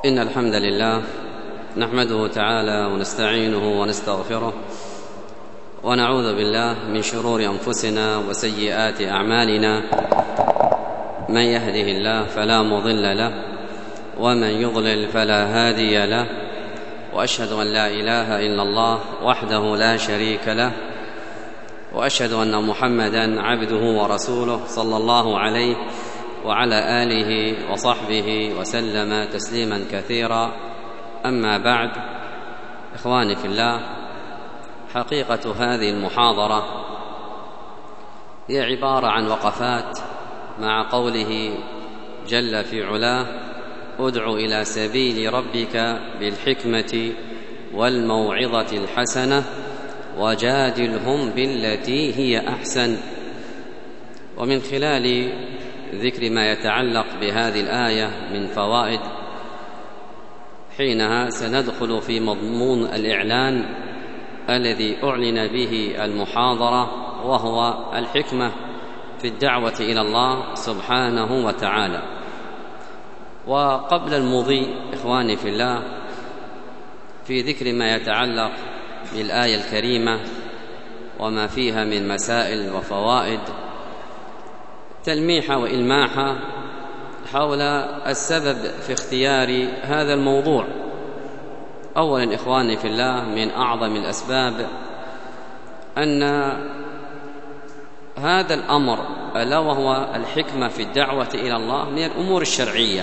إن الحمد لله نحمده تعالى ونستعينه ونستغفره ونعوذ بالله من شرور أنفسنا وسيئات أعمالنا. من يهده الله فلا مضل له ومن يضلل فلا هادي له، وأشهد أن لا إله إلا الله وحده لا شريك له، وأشهد أن محمدًا عبده ورسوله صلى الله عليه وعلى آله وصحبه وسلم تسليمًا كثيرا. أما بعد، إخواني في الله، حقيقة هذه المحاضرة هي عبارة عن وقفات مع قوله جل في علاه: ادع إلى سبيل ربك بالحكمة والموعظة الحسنة وجادلهم بالتي هي أحسن. ومن خلال ذكر ما يتعلق بهذه الآية من فوائد، حينها سندخل في مضمون الإعلان الذي أعلن به المحاضرة، وهو الحكمة في الدعوة إلى الله سبحانه وتعالى. وقبل المضي إخواني في الله في ذكر ما يتعلق بالآية الكريمة وما فيها من مسائل وفوائد، تلميحة وإلماحة حول السبب في اختيار هذا الموضوع. أولا إخواني في الله، من أعظم الأسباب أن هذا الأمر ألا وهو الحكمة في الدعوة إلى الله من الأمور الشرعية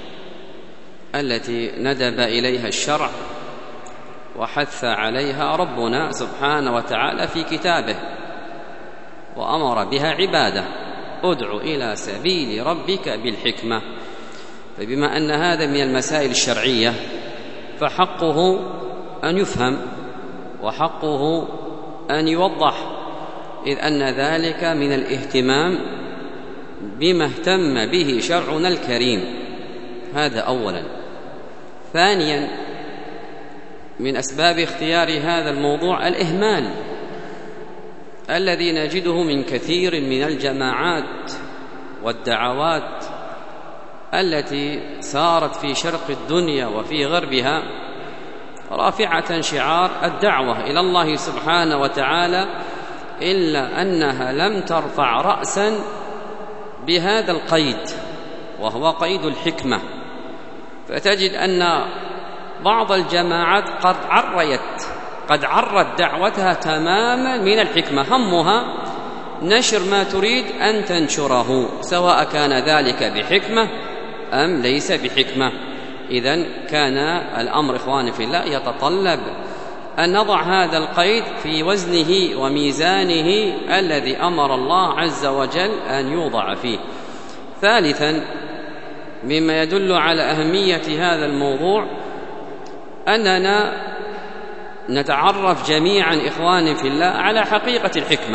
التي ندب إليها الشرع وحث عليها ربنا سبحانه وتعالى في كتابه، وأمر بها عباده: ادع إلى سبيل ربك بالحكمة. فبما أن هذا من المسائل الشرعية فحقه أن يفهم وحقه أن يوضح، إذ أن ذلك من الاهتمام بما اهتم به شرعنا الكريم. هذا أولا. ثانيا، من أسباب اختيار هذا الموضوع الإهمال الذي نجده من كثير من الجماعات والدعوات التي سارت في شرق الدنيا وفي غربها رافعة شعار الدعوة إلى الله سبحانه وتعالى، إلا أنها لم ترفع رأسا بهذا القيد، وهو قيد الحكمة. فتجد أن بعض الجماعات قد عرت دعوتها تماما من الحكمة، همها نشر ما تريد أن تنشره، سواء كان ذلك بحكمة أم ليس بحكمة. إذن كان الأمر إخواني في الله يتطلب أن نضع هذا القيد في وزنه وميزانه الذي أمر الله عز وجل أن يوضع فيه. ثالثا، مما يدل على أهمية هذا الموضوع أننا نتعرف جميعا إخواني في الله على حقيقة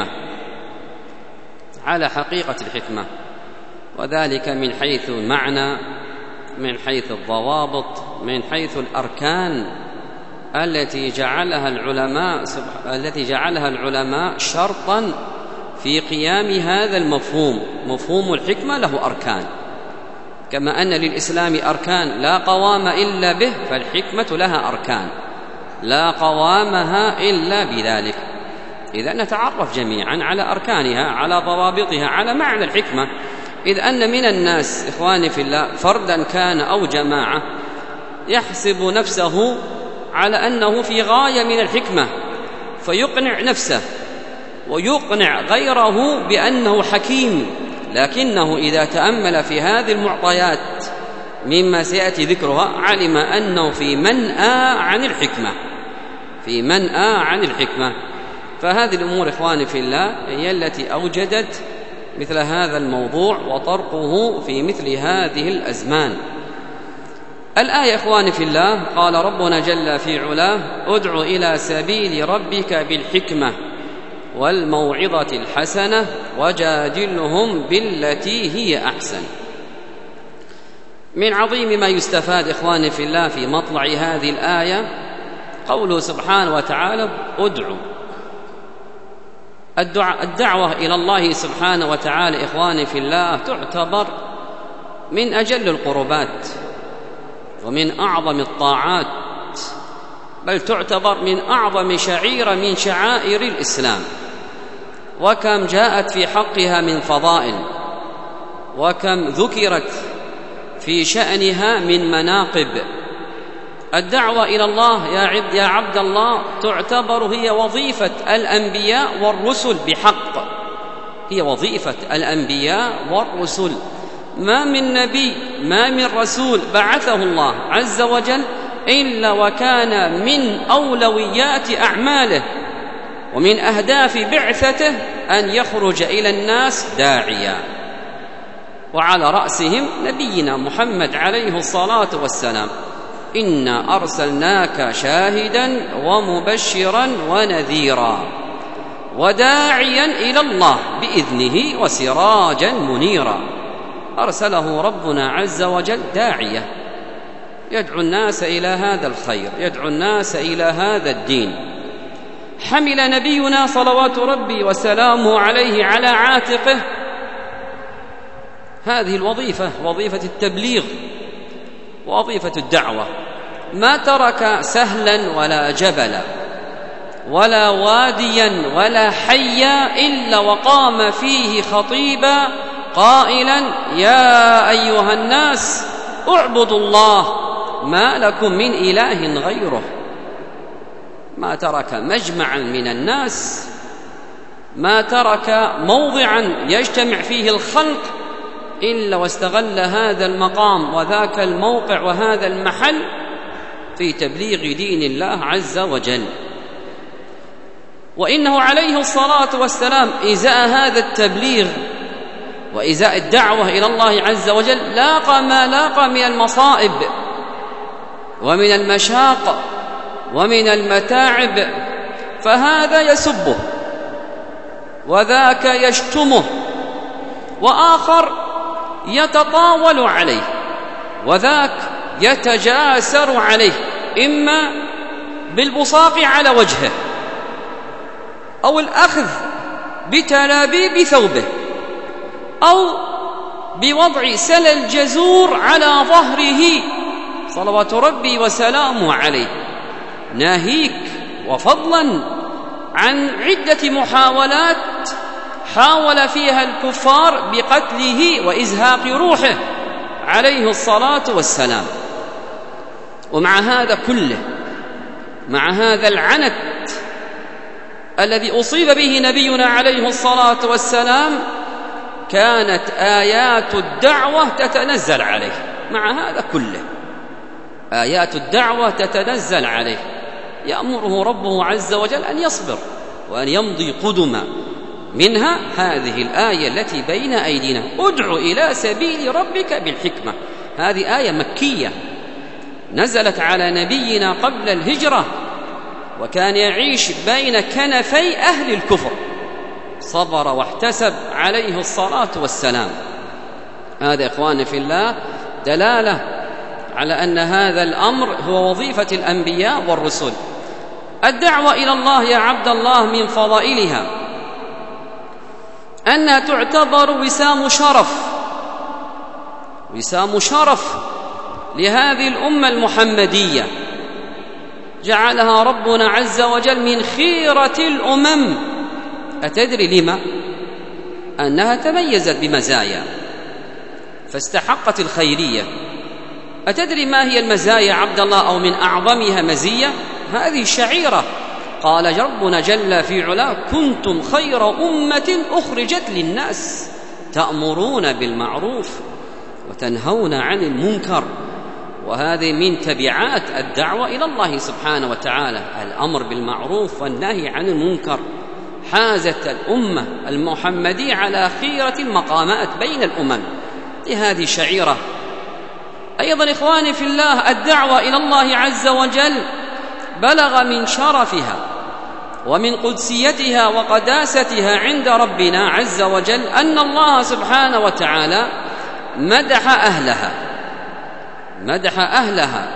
الحكمة، وذلك من حيث المعنى، من حيث الضوابط، من حيث الأركان التي جعلها العلماء شرطا في قيام هذا المفهوم. مفهوم الحكمة له أركان، كما أن للإسلام أركان لا قوام إلا به، فالحكمة لها أركان لا قوامها إلا بذلك. إذا نتعرف جميعا على أركانها، على ضوابطها، على معنى الحكمة، إذ أن من الناس إخواني في الله فردا كان أو جماعة يحسب نفسه على أنه في غاية من الحكمة، فيقنع نفسه ويقنع غيره بأنه حكيم، لكنه إذا تأمل في هذه المعطيات مما سيأتي ذكرها علم أنه في منأى عن الحكمة. فهذه الأمور إخواني في الله هي التي أوجدت مثل هذا الموضوع وطرقه في مثل هذه الأزمان. الآية إخواني في الله، قال ربنا جل في علاه: ادع إلى سبيل ربك بالحكمة والموعظة الحسنة وجادلهم بالتي هي أحسن. من عظيم ما يستفاد إخواني في الله في مطلع هذه الآية قوله سبحانه وتعالى: ادعوا. الدعوة إلى الله سبحانه وتعالى إخواني في الله تعتبر من أجل القربات، ومن أعظم الطاعات، بل تعتبر من أعظم شعيرة من شعائر الإسلام، وكم جاءت في حقها من فضائل، وكم ذكرت في شأنها من مناقب. الدعوة إلى الله يا عبد الله تعتبر هي وظيفة الأنبياء والرسل بحق، هي وظيفة الأنبياء والرسل. ما من نبي ما من رسول بعثه الله عز وجل إلا وكان من أولويات أعماله ومن أهداف بعثته أن يخرج إلى الناس داعيا، وعلى رأسهم نبينا محمد عليه الصلاة والسلام: إنا أرسلناك شاهدا ومبشرا ونذيرا وداعيا إلى الله بإذنه وسراجا منيرا. أرسله ربنا عز وجل داعية يدعو الناس إلى هذا الخير، يدعو الناس إلى هذا الدين. حمل نبينا صلوات ربي وسلامه عليه على عاتقه هذه الوظيفة، وظيفة التبليغ، وظيفة الدعوة. ما ترك سهلا ولا جبلا ولا واديا ولا حيا إلا وقام فيه خطيبا قائلا: يا أيها الناس اعبدوا الله ما لكم من إله غيره. ما ترك مجمعا من الناس، ما ترك موضعا يجتمع فيه الخلق إلا واستغل هذا المقام وذاك الموقع وهذا المحل في تبليغ دين الله عز وجل. وإنه عليه الصلاة والسلام إزاء هذا التبليغ وإزاء الدعوة إلى الله عز وجل لاقى ما لاقى من المصائب ومن المشاق ومن المتاعب، فهذا يسبه وذاك يشتمه، وآخر يتطاول عليه وذاك يتجاسر عليه، إما بالبصاق على وجهه أو الأخذ بتلابيب ثوبه أو بوضع سل الجزور على ظهره صلوات ربي وسلامه عليه، ناهيك وفضلا عن عدة محاولات حاول فيها الكفار بقتله وإزهاق روحه عليه الصلاة والسلام. ومع هذا كله، مع هذا العنت الذي أصيب به نبينا عليه الصلاة والسلام، كانت آيات الدعوة تتنزل عليه. مع هذا كله آيات الدعوة تتنزل عليه، يأمره ربه عز وجل أن يصبر وأن يمضي قدما. منها هذه الآية التي بين أيدينا: ادع إلى سبيل ربك بالحكمة. هذه آية مكية نزلت على نبينا قبل الهجرة، وكان يعيش بين كنفي أهل الكفر، صبر واحتسب عليه الصلاة والسلام. هذا إخواني في الله دلالة على أن هذا الأمر هو وظيفة الأنبياء والرسل. الدعوة إلى الله يا عبد الله من فضائلها أنها تعتبر وسام شرف لهذه الأمة المحمدية، جعلها ربنا عز وجل من خيرة الأمم. أتدري لما؟ أنها تميزت بمزايا فاستحقت الخيرية. أتدري ما هي المزايا عبد الله، أو من أعظمها مزية؟ هذه الشعيرة. قال ربنا جل في علاه: كنتم خير أمة أخرجت للناس تأمرون بالمعروف وتنهون عن المنكر. وهذه من تبعات الدعوة إلى الله سبحانه وتعالى، الأمر بالمعروف والنهي عن المنكر. حازت الأمة المحمدية على خيرة المقامات بين الأمم، لهذه شعيرة. أيضا إخواني في الله، الدعوة إلى الله عز وجل بلغ من شرفها ومن قدسيتها وقداستها عند ربنا عز وجل أن الله سبحانه وتعالى مدح أهلها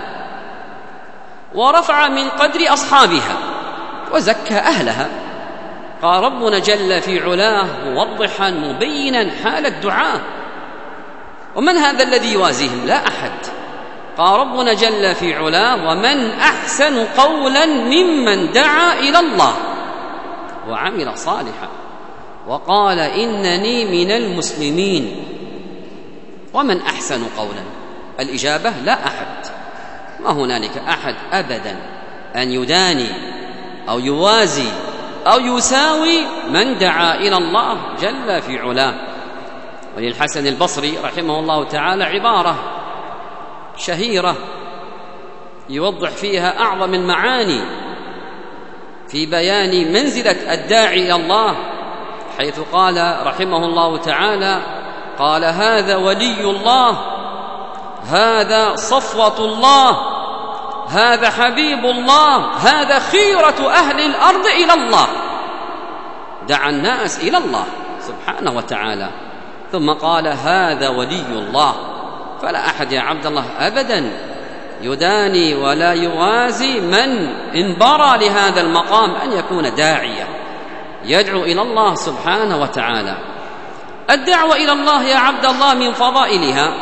ورفع من قدر أصحابها وزكى أهلها. قال ربنا جل في علاه موضحا مبينا حال الدعاء: ومن هذا الذي يوازيهم؟ لا أحد. قال ربنا جل في علاه: ومن أحسن قولا ممن دعا إلى الله وعمل صالحا وقال إنني من المسلمين. ومن أحسن قولا؟ الإجابة: لا أحد، ما هنالك أحد أبدا أن يداني أو يوازي أو يساوي من دعا إلى الله جل في علاه. وللحسن البصري رحمه الله تعالى عبارة شهيرة يوضح فيها أعظم المعاني في بيان منزلة الداعي إلى الله، حيث قال رحمه الله تعالى: قال: هذا ولي الله، هذا صفوة الله، هذا حبيب الله، هذا خيرة أهل الأرض إلى الله. دعا الناس إلى الله سبحانه وتعالى، ثم قال: هذا ولي الله. فلا أحد يا عبد الله أبدا يداني ولا يوازي من انبرى لهذا المقام أن يكون داعية يدعو إلى الله سبحانه وتعالى. الدعوة إلى الله يا عبد الله من فضائلها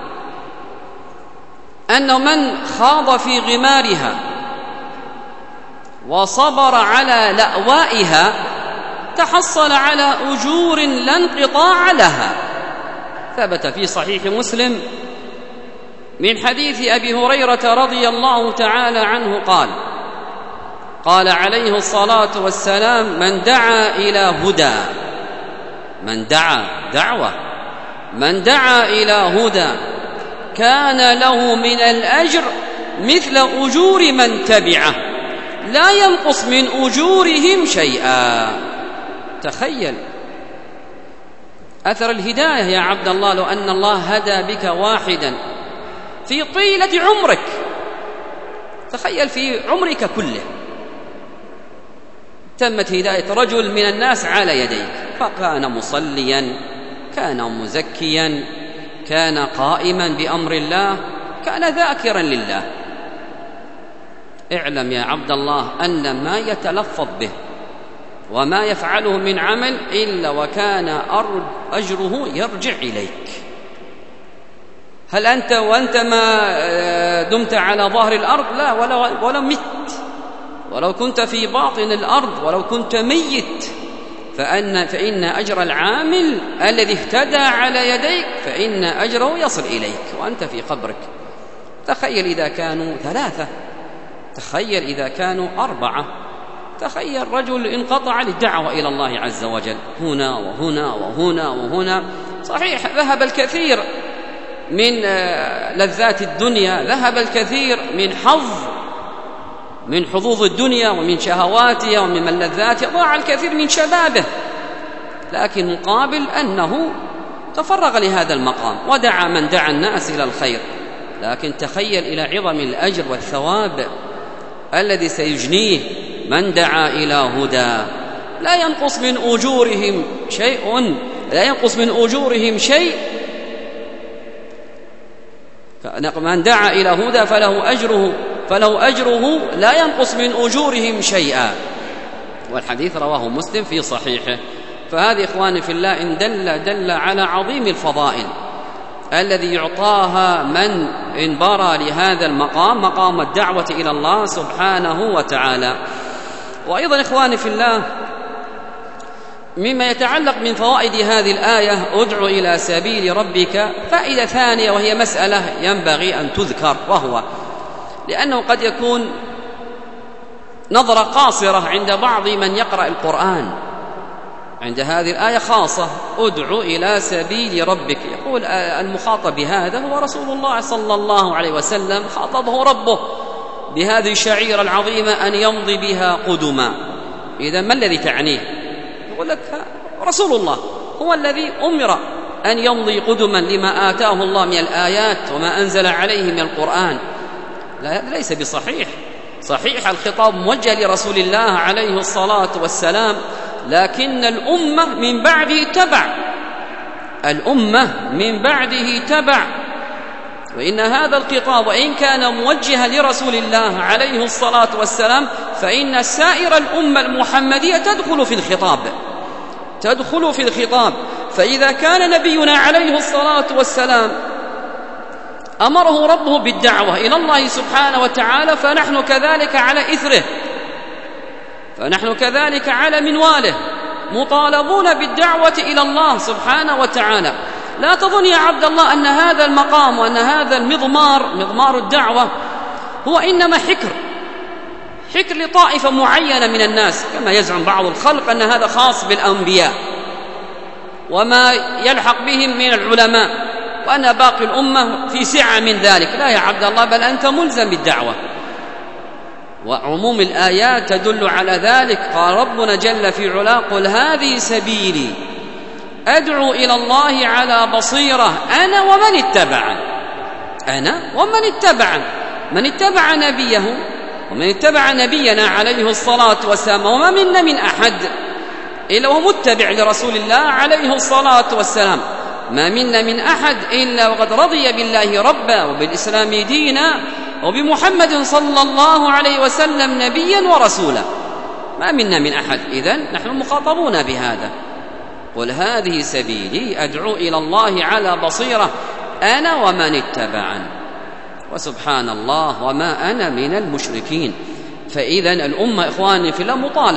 أن من خاض في غمارها وصبر على لأوائها تحصل على أجور لا انقطاع لها. ثبت في صحيح مسلم من حديث أبي هريرة رضي الله تعالى عنه قال عليه الصلاة والسلام: من دعا إلى هدى، من دعا دعوة، من دعا إلى هدى كان له من الأجر مثل أجور من تبعه لا ينقص من أجورهم شيئا. تخيل أثر الهداية يا عبد الله، لو أن الله هدى بك واحدا في طيلة عمرك، تخيل في عمرك كله تمت هداية رجل من الناس على يديك، فكان مصليا، كان مزكيا، كان قائما بأمر الله، كان ذاكرا لله. اعلم يا عبد الله أن ما يتلفظ به وما يفعله من عمل إلا وكان أجره يرجع إليك. هل أنت وأنت ما دمت على ظهر الأرض؟ لا، ولو مت، ولو كنت في باطن الأرض، ولو كنت ميت، فإن أجر العامل الذي اهتدى على يديك فإن أجره يصل إليك وأنت في قبرك. تخيل إذا كانوا 3، تخيل إذا كانوا 4، تخيل رجل انقطع للدعوة إلى الله عز وجل، هنا وهنا وهنا وهنا. صحيح ذهب الكثير من لذات الدنيا، ذهب الكثير من حظوظ الدنيا ومن شهواتها ومن ملذاتها، ضاع الكثير من شبابه، لكن مقابل أنه تفرغ لهذا المقام ودعا من دعا الناس إلى الخير. لكن تخيل إلى عظم الأجر والثواب الذي سيجنيه من دعا إلى هدى، لا ينقص من أجورهم شيء، لا ينقص من أجورهم شيء. من دعا إلى هدى فله أجره لا ينقص من أجورهم شيئا. والحديث رواه مسلم في صحيحه. فهذه إخواني في الله إن دل على عظيم الفضائل الذي يعطاها من انبرى لهذا المقام، مقام الدعوة إلى الله سبحانه وتعالى. وأيضا إخواني في الله مما يتعلق من فوائد هذه الآية: ادع إلى سبيل ربك، فائدة ثانية وهي مسألة ينبغي أن تذكر، وهو لأنه قد يكون نظرة قاصرة عند بعض من يقرأ القرآن عند هذه الآية خاصة: ادع إلى سبيل ربك. يقول المخاطب بهذا هو رسول الله صلى الله عليه وسلم، خاطبه ربه بهذه الشعيرة العظيمة أن يمضي بها قدما. إذا ما الذي تعنيه؟ يقول لك رسول الله هو الذي أمر أن يمضي قدما لما آتاه الله من الآيات وما أنزل عليه من القرآن. لا، هذا ليس بصحيح. صحيح الخطاب موجه لرسول الله عليه الصلاة والسلام، لكن الأمة من بعده تبع، الأمة من بعده تبع. وإن هذا الخطاب وإن كان موجها لرسول الله عليه الصلاة والسلام، فإن سائر الأمة المحمدية تدخل في الخطاب. فإذا كان نبينا عليه الصلاة والسلام أمره ربه بالدعوة إلى الله سبحانه وتعالى، فنحن كذلك على إثره، فنحن كذلك على منواله مطالبون بالدعوة إلى الله سبحانه وتعالى. لا تظن يا عبد الله أن هذا المقام وأن هذا مضمار الدعوة هو إنما حكر لطائفة معينة من الناس، كما يزعم بعض الخلق أن هذا خاص بالأنبياء وما يلحق بهم من العلماء، وأن باقي الأمة في سعة من ذلك. لا يا عبد الله، بل أنت ملزم بالدعوة، وعموم الآيات تدل على ذلك. قال ربنا جل في علاه: قل هذه سبيلي أدعو إلى الله على بصيرة أنا ومن اتبعني. أنا ومن اتبعني، من اتبع نبيه ومن اتبع نبينا عليه الصلاة والسلام، وما منا من أحد إلا وهو متبع لرسول الله عليه الصلاة والسلام، ما منا من أحد إلا وقد رضي بالله ربا وبالإسلام دينا وبمحمد صلى الله عليه وسلم نبيا ورسولا، ما منا من أحد. إذن نحن مخاطبون بهذا. قل هذه سبيلي أدعو إلى الله على بصيرة أنا ومن اتبعني، وسبحان الله وما أنا من المشركين. فإذن الأمة إخواني في الله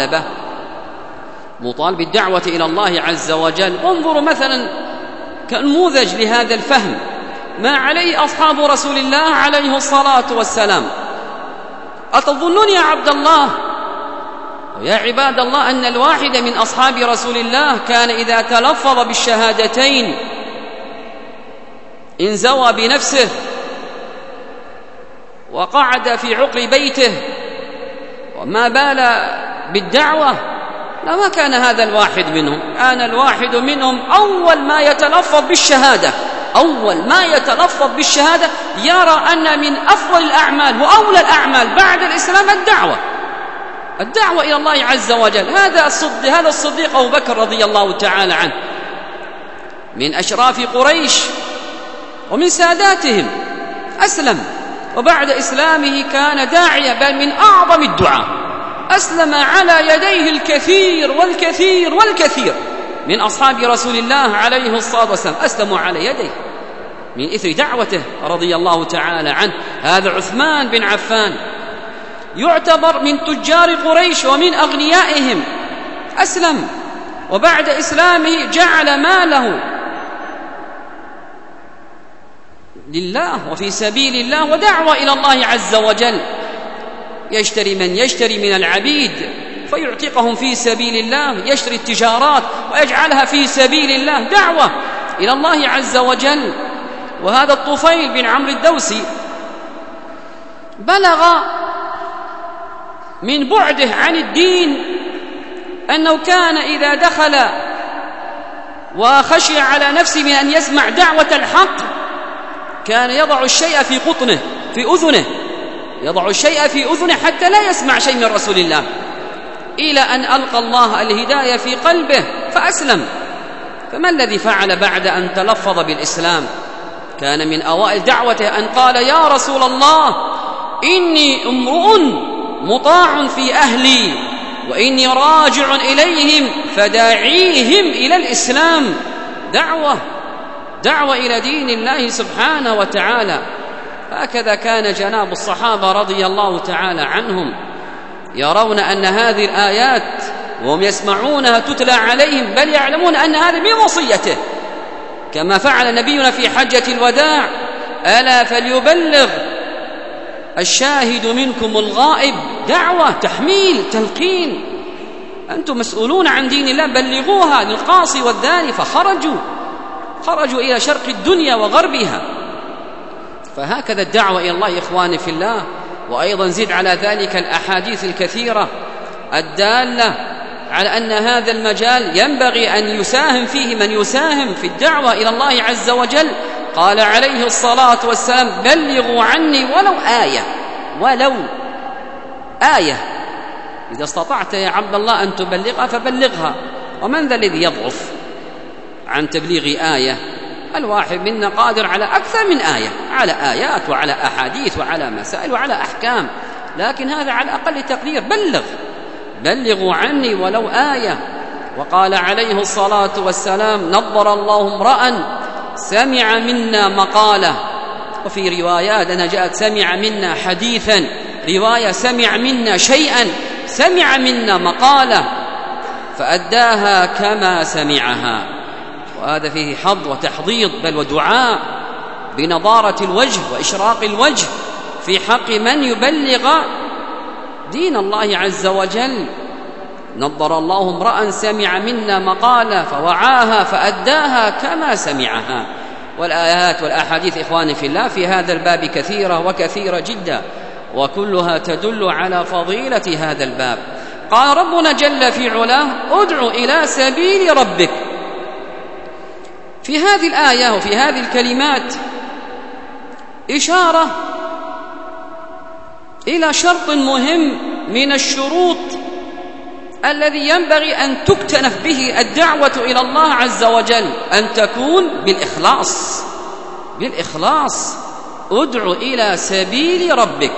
مطالب الدعوة إلى الله عز وجل. انظروا مثلا كنموذج لهذا الفهم ما عليه أصحاب رسول الله عليه الصلاة والسلام. أتظنون يا عبد الله ويا عباد الله أن الواحد من أصحاب رسول الله كان إذا تلفظ بالشهادتين انزوى بنفسه وقعد في عقر بيته وما بال بالدعوة؟ لما كان هذا الواحد منهم، كان الواحد منهم أول ما يتلفظ بالشهادة يرى أن من أفضل الأعمال وأولى الأعمال بعد الإسلام الدعوة إلى الله عز وجل. هذا الصديق أبو بكر رضي الله تعالى عنه من أشراف قريش ومن ساداتهم، أسلم، وبعد إسلامه كان داعية، بل من أعظم الدعاء. أسلم على يديه الكثير والكثير والكثير من أصحاب رسول الله عليه الصلاة والسلام، أسلموا على يديه من إثر دعوته رضي الله تعالى عنه. هذا عثمان بن عفان يعتبر من تجار قريش ومن أغنيائهم، أسلم، وبعد إسلامه جعل ماله لله وفي سبيل الله ودعوة إلى الله عز وجل. يشتري من يشتري من العبيد فيعتقهم في سبيل الله، يشتري التجارات ويجعلها في سبيل الله، دعوة إلى الله عز وجل. وهذا الطفيل بن عمرو الدوسي بلغ من بعده عن الدين أنه كان إذا دخل وخشي على نفسه من أن يسمع دعوة الحق كان يضع الشيء في قطنه في أذنه، يضع الشيء في أذنه حتى لا يسمع شيء من رسول الله، إلى أن ألقى الله الهداية في قلبه فأسلم. فما الذي فعل بعد أن تلفظ بالإسلام؟ كان من أوائل دعوته أن قال: يا رسول الله، إني امرؤ مطاع في أهلي وإني راجع إليهم فداعيهم إلى الإسلام. دعوة إلى دين الله سبحانه وتعالى. هكذا كان جناب الصحابة رضي الله تعالى عنهم يرون أن هذه الآيات وهم يسمعونها تتلى عليهم، بل يعلمون أن هذا من وصيته، كما فعل نبينا في حجة الوداع: ألا فليبلغ الشاهد منكم الغائب. دعوة، تحميل، تلقين، أنتم مسؤولون عن دين الله، بلغوها للقاصي والداني. فخرجوا إلى شرق الدنيا وغربها. فهكذا الدعوة إلى الله يا إخواني في الله. وأيضا زد على ذلك الأحاديث الكثيرة الدالة على أن هذا المجال ينبغي أن يساهم فيه من يساهم في الدعوة إلى الله عز وجل. قال عليه الصلاة والسلام: بلغوا عني ولو آية. إذا استطعت يا عبد الله أن تبلغها فبلغها. ومن ذا الذي يضعف عن تبليغ آية؟ الواحد منا قادر على أكثر من آية، على آيات وعلى أحاديث وعلى مسائل وعلى أحكام، لكن هذا على أقل تقدير. بلغوا عني ولو آية. وقال عليه الصلاة والسلام: نضر الله امرأ سمع منا مقالة وفي روايات أنها جاءت سمع منا حديثا، رواية سمع منا شيئا، سمع منا مقالة فأداها كما سمعها. وهذا فيه حظ وتحضيض بل ودعاء بنضارة الوجه وإشراق الوجه في حق من يبلغ دين الله عز وجل. نضر الله امرأ سمع منا مقالة فوعاها فأداها كما سمعها. والآيات والأحاديث إخواني في الله في هذا الباب كثيرة وكثيرة جدا، وكلها تدل على فضيلة هذا الباب. قال ربنا جل في علاه: ادع إلى سبيل ربك. في هذه الآية وفي هذه الكلمات إشارة إلى شرط مهم من الشروط الذي ينبغي أن تكتنف به الدعوة إلى الله عز وجل، أن تكون بالإخلاص. بالإخلاص. ادع إلى سبيل ربك.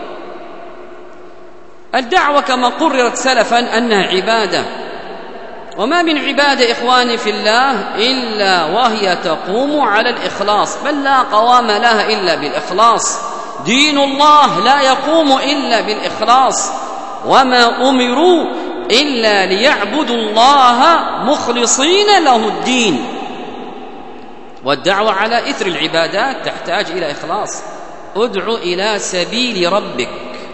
الدعوة كما قررت سلفا أنها عبادة، وما من عبادة إخواني في الله إلا وهي تقوم على الإخلاص، بل لا قوام لها إلا بالإخلاص. دين الله لا يقوم إلا بالإخلاص، وما أمروا إلا ليعبدوا الله مخلصين له الدين. والدعوة على إثر العبادات تحتاج إلى إخلاص. ادع إلى سبيل ربك.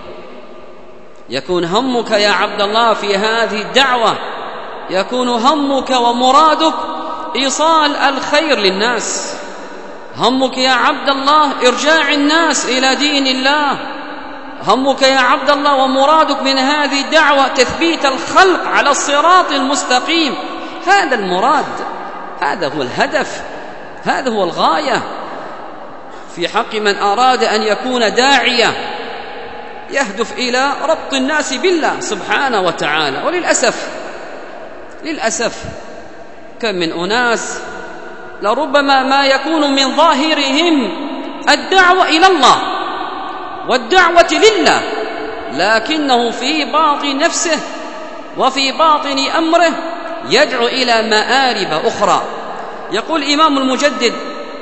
يكون همك يا عبد الله في هذه الدعوة، يكون همك ومرادك إيصال الخير للناس. همك يا عبد الله إرجاع الناس إلى دين الله. همك يا عبد الله ومرادك من هذه الدعوة تثبيت الخلق على الصراط المستقيم. هذا المراد، هذا هو الهدف، هذا هو الغاية في حق من أراد أن يكون داعية يهدف إلى ربط الناس بالله سبحانه وتعالى. وللأسف كم من أناس لربما ما يكون من ظاهرهم الدعوة إلى الله والدعوة لله، لكنه في باطن نفسه وفي باطن أمره يدعو إلى مآرب أخرى. يقول الإمام المجدد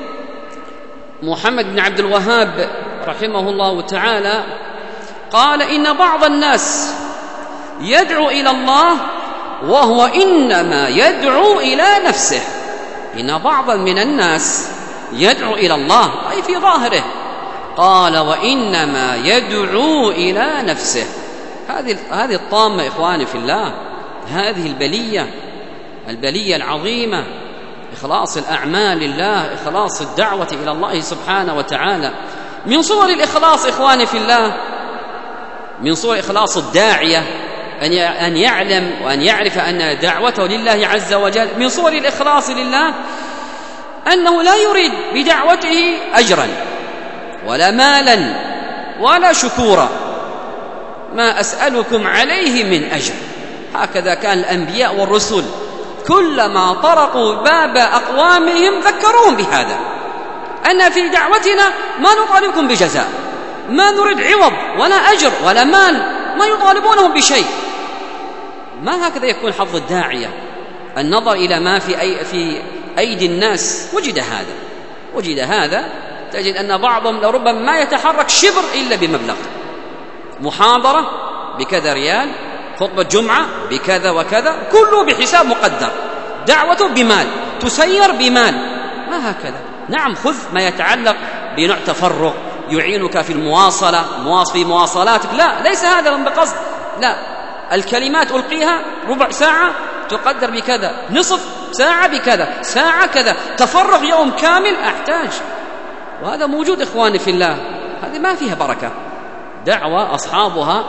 محمد بن عبد الوهاب رحمه الله تعالى، قال: إن بعض الناس يدعو إلى الله وهو إنما يدعو إلى نفسه. إن بعضا من الناس يدعو إلى الله أي في ظاهره، قال: وإنما يدعو إلى نفسه. هذه الطامة إخواني في الله، هذه البلية العظيمة، إخلاص الأعمال لله، إخلاص الدعوة إلى الله سبحانه وتعالى. من صور الإخلاص إخواني في الله، من صور إخلاص الداعية أن يعلم وأن يعرف أن دعوته لله عز وجل، من صور الإخلاص لله أنه لا يريد بدعوته أجرا ولا مالا ولا شكورا. ما أسألكم عليه من أجر. هكذا كان الأنبياء والرسل، كلما طرقوا باب أقوامهم ذكروهم بهذا، أن في دعوتنا ما نطالبكم بجزاء، ما نريد عوض ولا أجر ولا مال، ما يطالبونهم بشيء. ما هكذا يكون حظ الداعية. النظر إلى ما في أيدي الناس. وجد هذا تجد أن بعضهم لربما ما يتحرك شبر إلا بمبلغ، محاضرة بكذا ريال، خطبة جمعة بكذا وكذا، كله بحساب مقدر، دعوته بمال، تسير بمال. ما هكذا. نعم، خذ ما يتعلق بنوع تفرغ يعينك في المواصلة، في مواصلاتك، لا، ليس هذا بقصد، لا. الكلمات ألقيها ربع ساعة تقدر بكذا، نصف ساعة بكذا، ساعة كذا، تفرغ يوم كامل أحتاج. وهذا موجود إخواني في الله. هذه ما فيها بركة. دعوة أصحابها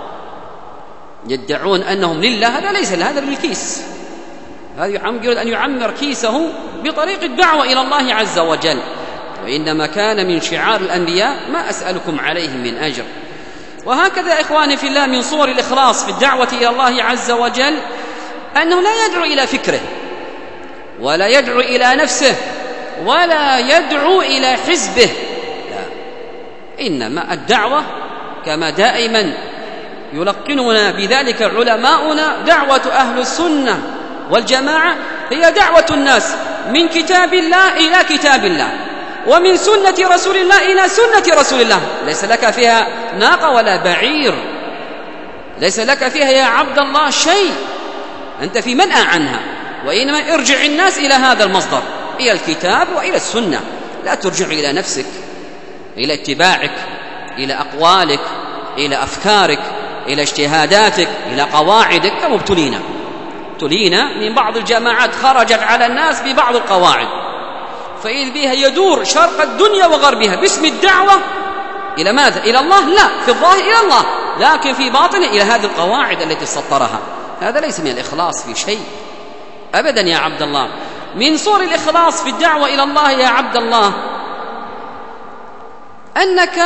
يدعون أنهم لله، هذا ليس له، هذا بالكيس. هذا يريد أن يعمر كيسه بطريق الدعوة إلى الله عز وجل. وإنما كان من شعار الأنبياء: ما أسألكم عليه من أجر. وهكذا إخواني في الله من صور الإخلاص في الدعوة إلى الله عز وجل أنه لا يدعو إلى فكره، ولا يدعو إلى نفسه، ولا يدعو إلى حزبه، لا. إنما الدعوة كما دائما يلقننا بذلك علماؤنا، دعوة أهل السنة والجماعة هي دعوة الناس من كتاب الله إلى كتاب الله، ومن سنة رسول الله إلى سنة رسول الله. ليس لك فيها ناقة ولا بعير، ليس لك فيها يا عبد الله شيء، أنت في منأى عنها. وإنما ارجع الناس إلى هذا المصدر، إلى الكتاب وإلى السنة. لا ترجع إلى نفسك، إلى اتباعك، إلى أقوالك، إلى أفكارك، إلى اجتهاداتك، إلى قواعدك. كما ابتلينا من بعض الجماعات خرجت على الناس ببعض القواعد، فإذ بها يدور شرق الدنيا وغربها باسم الدعوة إلى ماذا؟ إلى الله؟ لا، في الظاهر إلى الله، لكن في باطنه إلى هذه القواعد التي سطرها. هذا ليس من الإخلاص في شيء أبدا يا عبد الله. من صور الإخلاص في الدعوة إلى الله يا عبد الله أنك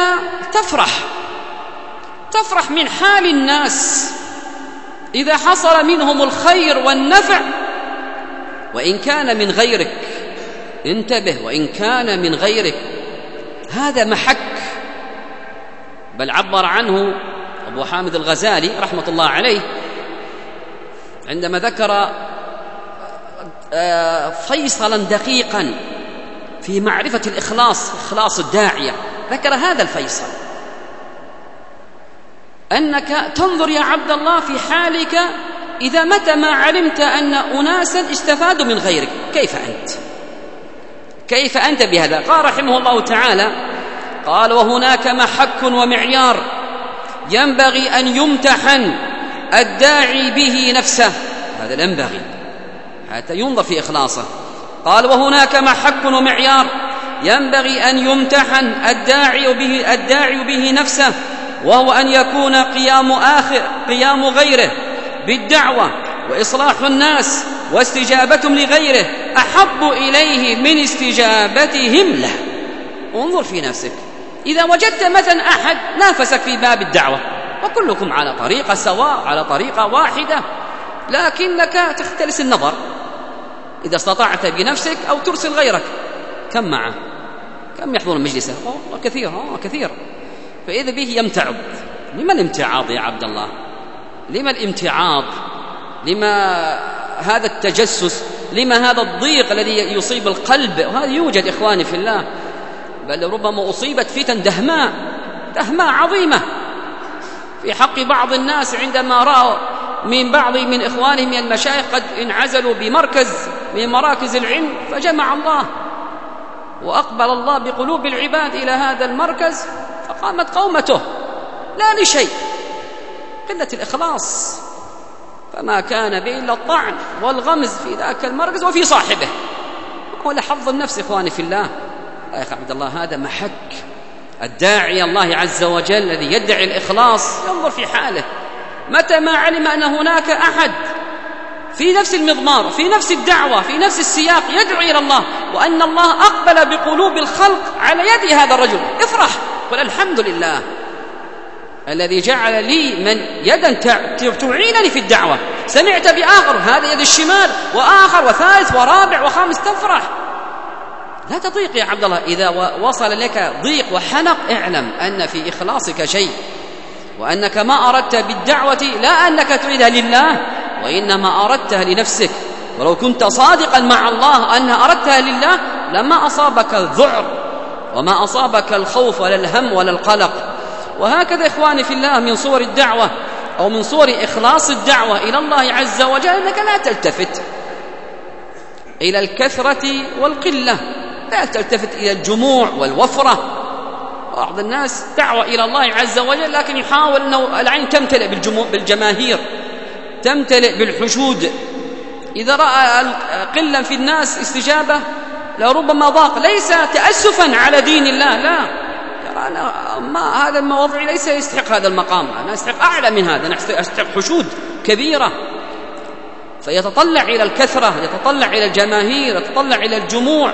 تفرح من حال الناس إذا حصل منهم الخير والنفع، وإن كان من غيرك. انتبه، وإن كان من غيرك، هذا محك. بل عبر عنه أبو حامد الغزالي رحمة الله عليه عندما ذكر فيصلا دقيقا في معرفة الإخلاص، إخلاص الداعية. ذكر هذا الفيصل، أنك تنظر يا عبد الله في حالك إذا متى ما علمت أن أناسا استفادوا من غيرك، كيف أنت بهذا؟ قال رحمه الله تعالى، قال: وهناك محك ومعيار ينبغي أن يمتحن الداعي به نفسه. هذا ينبغي حتى ينظر في إخلاصه. قال: وهناك محك ومعيار ينبغي أن يمتحن الداعي به نفسه، وهو أن يكون قيام غيره بالدعوة وإصلاح الناس واستجابتهم لغيره أحب إليه من استجابتهم له. انظر في نفسك، إذا وجدت مثلا أحد نافسك في باب الدعوة وكلكم على طريقة سواء، على طريقة واحدة، لكنك تختلس النظر، إذا استطعت بنفسك أو ترسل غيرك، كم معه؟ كم يحضر مجلسه؟ كثير. فإذا به يمتعض. لما الامتعاض يا عبد الله؟ لما الامتعاض؟ لما هذا التجسس؟ لما هذا الضيق الذي يصيب القلب؟ وهذا يوجد إخواني في الله، بل ربما أصيبت فتن دهماء عظيمة في حق بعض الناس عندما رأوا من إخوانهم من المشايخ قد انعزلوا بمركز من مراكز العلم، فجمع الله وأقبل الله بقلوب العباد إلى هذا المركز، فقامت قومته لا لشيء، قلة الإخلاص، فما كان به إلا الطعن والغمز في ذاك المركز وفي صاحبه، ولا حظ النفس. إخواني في الله، يا أخي عبد الله، هذا محك. الداعي الله عز وجل الذي يدعي الإخلاص ينظر في حاله، متى ما علم أن هناك أحد في نفس المضمار، في نفس الدعوة، في نفس السياق يدعو إلى الله، وأن الله أقبل بقلوب الخلق على يد هذا الرجل، افرح، قل الحمد لله الذي جعل لي من يدا تعينني في الدعوة. سمعت بآخر، هذا يد الشمال، وآخر وثالث ورابع وخامس، تفرح، لا تضيق يا عبد الله. إذا وصل لك ضيق وحنق، اعلم أن في إخلاصك شيء، وأنك ما أردت بالدعوة لا أنك تريدها لله، وإنما أردتها لنفسك. ولو كنت صادقا مع الله أن أردتها لله لما أصابك الذعر وما أصابك الخوف ولا الهم ولا القلق. وهكذا إخواني في الله، من صور الدعوة أو من صور إخلاص الدعوة إلى الله عز وجل أنك لا تلتفت إلى الكثرة والقلة، لا تلتفت إلى الجموع والوفرة. بعض الناس دعوة إلى الله عز وجل لكن يحاول أنه العين تمتلئ بالجماهير، تمتلئ بالحشود. إذا رأى قلة في الناس استجابة لربما ضاق، ليس تأسفا على دين الله، لا، هذا الموضوع ليس يستحق هذا المقام، أنا أستحق أعلى من هذا، أنا أستحق حشود كبيرة. فيتطلع إلى الكثرة، يتطلع إلى الجماهير، يتطلع إلى الجموع.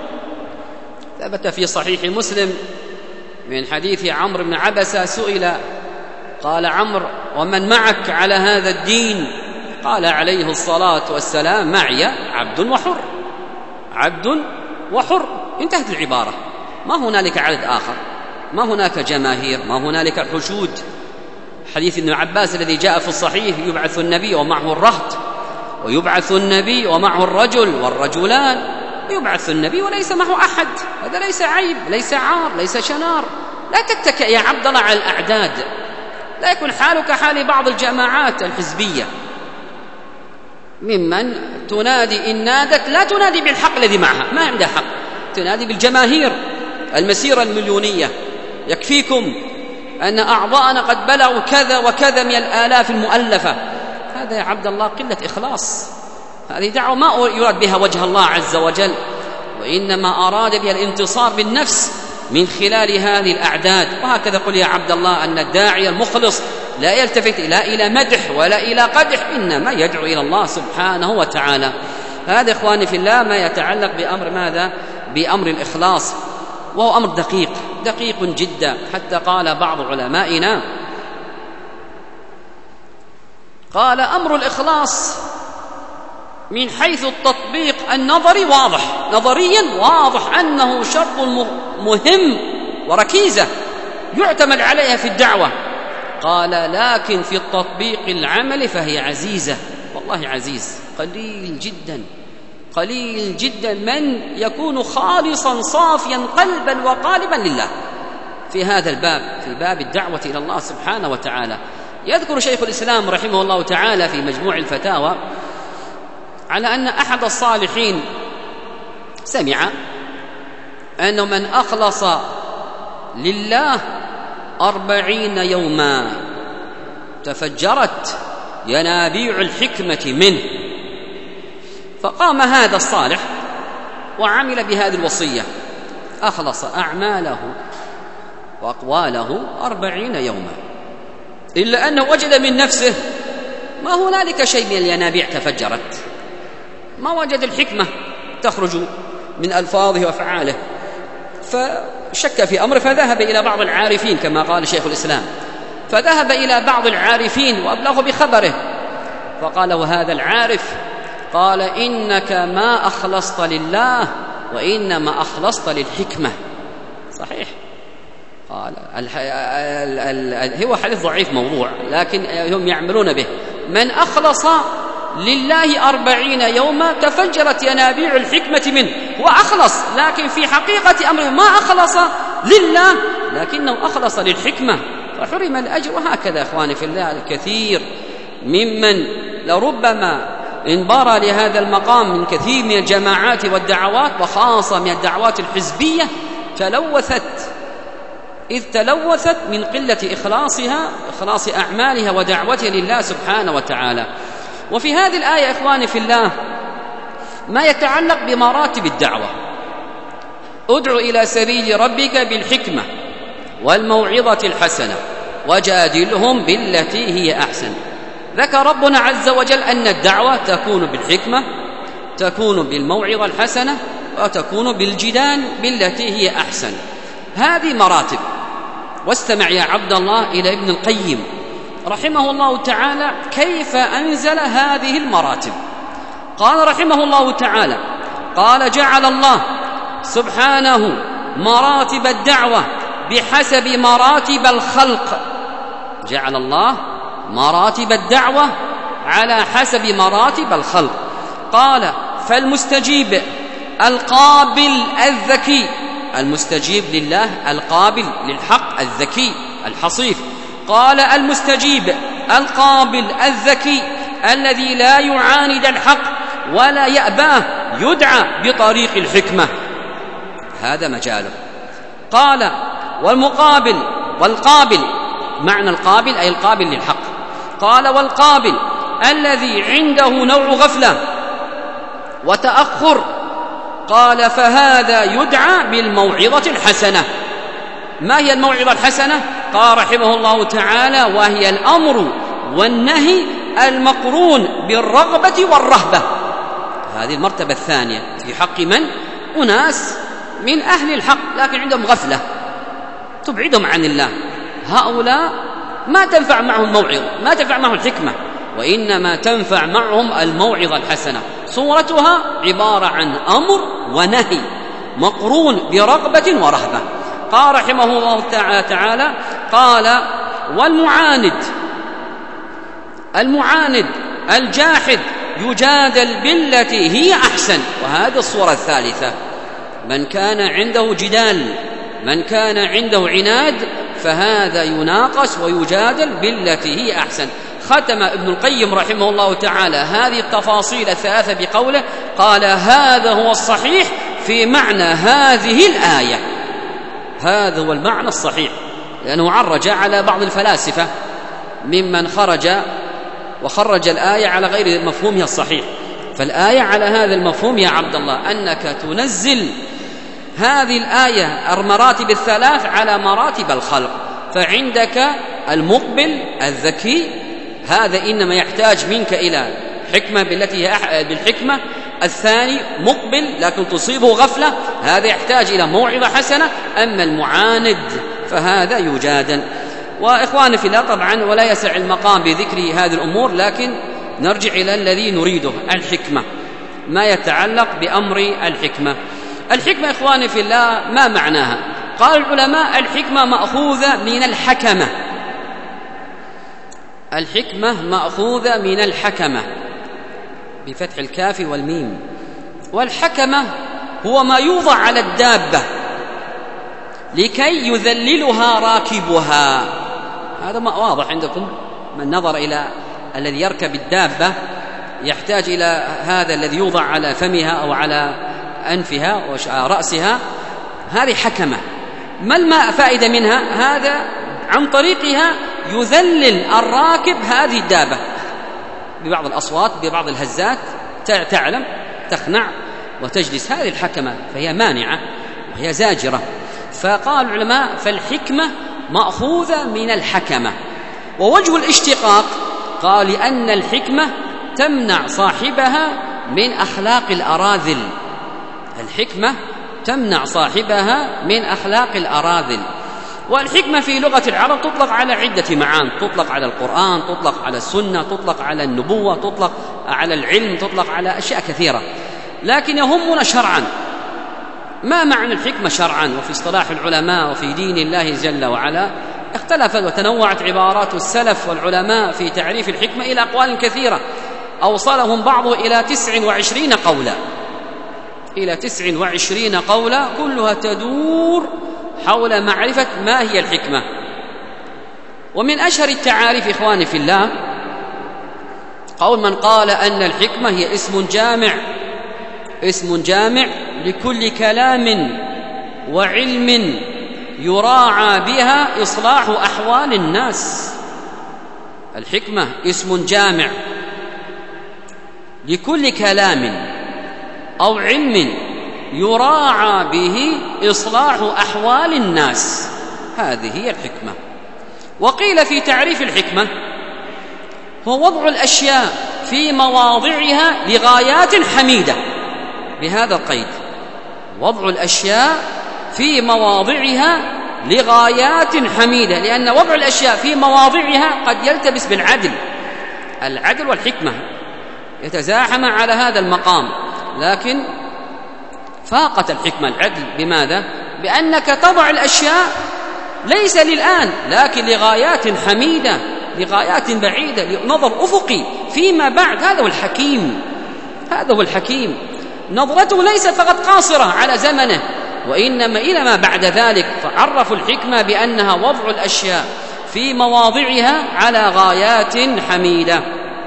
ثبت في صحيح مسلم من حديث عمرو بن عبسة، سئل قال عمرو: ومن معك على هذا الدين؟ قال عليه الصلاة والسلام: معي عبد وحر. عبد وحر، انتهت العبارة، ما هنالك عدد آخر، ما هناك جماهير، ما هنالك حشود. حديث ابن عباس الذي جاء في الصحيح: يبعث النبي ومعه الرهط، ويبعث النبي ومعه الرجل والرجلان، يبعث النبي وليس معه أحد، هذا ليس عيب، ليس عار، ليس شنار. لا تتكئ يا عبد الله على الأعداد، لا يكون حالك حال بعض الجماعات الحزبية ممن تنادي إن نادت لا تنادي بالحق الذي معها، ما عندها حق، تنادي بالجماهير، المسيرة المليونية. يكفيكم أن أعضاءنا قد بلغوا كذا وكذا من الآلاف المؤلفة. هذا يا عبد الله قلة إخلاص، هذه دعوة ما يراد بها وجه الله عز وجل، وإنما أراد بها الانتصار بالنفس من خلال هذه الأعداد. وهكذا قل يا عبد الله أن الداعي المخلص لا يلتفت لا إلى مدح ولا إلى قدح، إنما يدعو إلى الله سبحانه وتعالى. هذا إخواني في الله ما يتعلق بأمر ماذا؟ بأمر الإخلاص، وهو أمر دقيق جدا. حتى قال بعض علمائنا قال أمر الإخلاص من حيث التطبيق النظري واضح، نظريا واضح أنه شرط مهم وركيزة يعتمد عليها في الدعوة. قال لكن في التطبيق العملي فهي عزيزة، والله عزيز، قليل جدا من يكون خالصا صافيا قلبا وقالبا لله في هذا الباب، في باب الدعوة إلى الله سبحانه وتعالى. يذكر شيخ الإسلام رحمه الله تعالى في مجموع الفتاوى على أن أحد الصالحين سمع أنه من أخلص لله 40 يوما تفجرت ينابيع الحكمة منه. فقام هذا الصالح وعمل بهذه الوصية، أخلص أعماله وأقواله 40 يوما، إلا أنه وجد من نفسه ما هنالك شيء من الينابيع تفجرت، ما وجد الحكمة تخرج من ألفاظه وأفعاله، فشك في أمره فذهب إلى بعض العارفين كما قال شيخ الإسلام، فذهب إلى بعض العارفين وأبلغوا بخبره، فقال وهذا العارف قال إنك ما أخلصت لله وإنما أخلصت للحكمة. صحيح، قال هو حديث ضعيف موضوع لكن هم يعملون به. من أخلص لله 40 يوما تفجرت ينابيع الحكمة منه، هو أخلص لكن في حقيقة أمره ما أخلص لله لكنه أخلص للحكمة فحرم الأجر. وهكذا أخواني في الله الكثير ممن لربما انبار لهذا المقام من كثير من الجماعات والدعوات، وخاصة من الدعوات الحزبية، تلوثت من قلة إخلاص أعمالها ودعوتها لله سبحانه وتعالى. وفي هذه الآية إخواني في الله ما يتعلق بمراتب الدعوة. ادع إلى سبيل ربك بالحكمة والموعظة الحسنة وجادلهم بالتي هي أحسن. ذكر ربنا عز وجل أن الدعوة تكون بالحكمة، تكون بالموعظة الحسنة، وتكون بالجدال بالتي هي أحسن. هذه مراتب. واستمع يا عبد الله إلى ابن القيم رحمه الله تعالى كيف أنزل هذه المراتب. قال رحمه الله تعالى قال جعل الله سبحانه مراتب الدعوة بحسب مراتب الخلق. جعل الله مراتب الدعوة على حسب مراتب الخلق. قال فالمستجيب القابل الذكي، المستجيب لله القابل للحق الذكي الحصيف. قال المستجيب القابل الذكي الذي لا يعاند الحق ولا يأباه يدعى بطريق الحكمة، هذا مجاله. قال والقابل معنى القابل أي القابل للحق. قال والقابل الذي عنده نوع غفلة وتأخر، قال فهذا يدعى بالموعظة الحسنة. ما هي الموعظة الحسنة؟ قال رحمه الله تعالى وهي الأمر والنهي المقرون بالرغبة والرهبة. هذه المرتبة الثانية في حق من؟ أناس من أهل الحق لكن عندهم غفلة تبعدهم عن الله، هؤلاء ما تنفع معهم الموعظة، ما تنفع معهم الحكمة، وإنما تنفع معهم الموعظة الحسنة. صورتها عبارة عن أمر ونهي مقرون برغبة ورهبة. قال رحمه الله تعالى قال والمعاند الجاحد يجادل بالتي هي أحسن. وهذه الصورة الثالثة، من كان عنده جدال، من كان عنده عناد، فهذا يناقش ويجادل بالتي هي أحسن. ختم ابن القيم رحمه الله تعالى هذه التفاصيل الثلاثة بقوله: قال هذا هو الصحيح في معنى هذه الآية. هذا هو المعنى الصحيح، لأنه عرج على بعض الفلاسفة ممن خرج الآية على غير مفهومها الصحيح. فالآية على هذا المفهوم يا عبد الله، أنك تنزل هذه الآية المراتب الثلاث على مراتب الخلق. فعندك المقبل الذكي، هذا إنما يحتاج منك إلى حكمة بالحكمة. الثاني مقبل لكن تصيبه غفلة، هذا يحتاج إلى موعظة حسنة. أما المعاند فهذا يجادل. وإخواني في الله، طبعا ولا يسع المقام بذكر هذه الأمور، لكن نرجع إلى الذي نريده، الحكمة، ما يتعلق بأمر الحكمة. الحكمة إخواني في الله ما معناها؟ قال العلماء: الحكمة مأخوذة من الحكمة. الحكمة مأخوذة من الحكمة بفتح الكاف والميم. والحكمة هو ما يوضع على الدابة لكي يذللها راكبها. هذا ما واضح عندكم، من نظر إلى الذي يركب الدابة يحتاج إلى هذا الذي يوضع على فمها أو على أنفها ورأسها، هذه حكمة. ما فائدة منها؟ هذا عن طريقها يذلل الراكب هذه الدابة ببعض الأصوات، ببعض الهزات، تعلم، تخنع وتجلس. هذه الحكمة، فهي مانعة وهي زاجرة. فقال العلماء: فالحكمة مأخوذة من الحكمة. ووجه الاشتقاق قال: لأن الحكمة تمنع صاحبها من أخلاق الأراذل. الحكمة تمنع صاحبها من أخلاق الأراذل. والحكمة في لغة العرب تطلق على عدة معان، تطلق على القرآن، تطلق على السنة، تطلق على النبوة، تطلق على العلم، تطلق على أشياء كثيرة. لكن يهمنا شرعا، ما معنى الحكمة شرعا وفي اصطلاح العلماء وفي دين الله جل وعلا؟ اختلفت وتنوعت عبارات السلف والعلماء في تعريف الحكمة إلى أقوال كثيرة، أوصلهم بعضه إلى 29 قولا، إلى 29 قولا، كلها تدور حول معرفة ما هي الحكمة. ومن أشهر التعاريف إخواني في الله قول من قال أن الحكمة هي اسم جامع لكل كلام وعلم يراعى بها إصلاح أحوال الناس. الحكمة اسم جامع لكل كلام أو علم يراعى به إصلاح أحوال الناس، هذه هي الحكمة. وقيل في تعريف الحكمة: هو وضع الأشياء في مواضعها لغايات حميدة. بهذا القيد: وضع الأشياء في مواضعها لغايات حميدة، لأن وضع الأشياء في مواضعها قد يلتبس بالعدل. العدل والحكمة يتزاحم على هذا المقام، لكن فاقت الحكمة العدل. بماذا؟ بأنك تضع الأشياء ليس للآن، لكن لغايات حميدة، لغايات بعيدة، لنظر أفقي فيما بعد. هذا هو الحكيم، هذا هو الحكيم. نظرته ليست فقط قاصرة على زمنه، وإنما إلى ما بعد ذلك. فعرفوا الحكمة بأنها وضع الأشياء في مواضعها على غايات حميدة.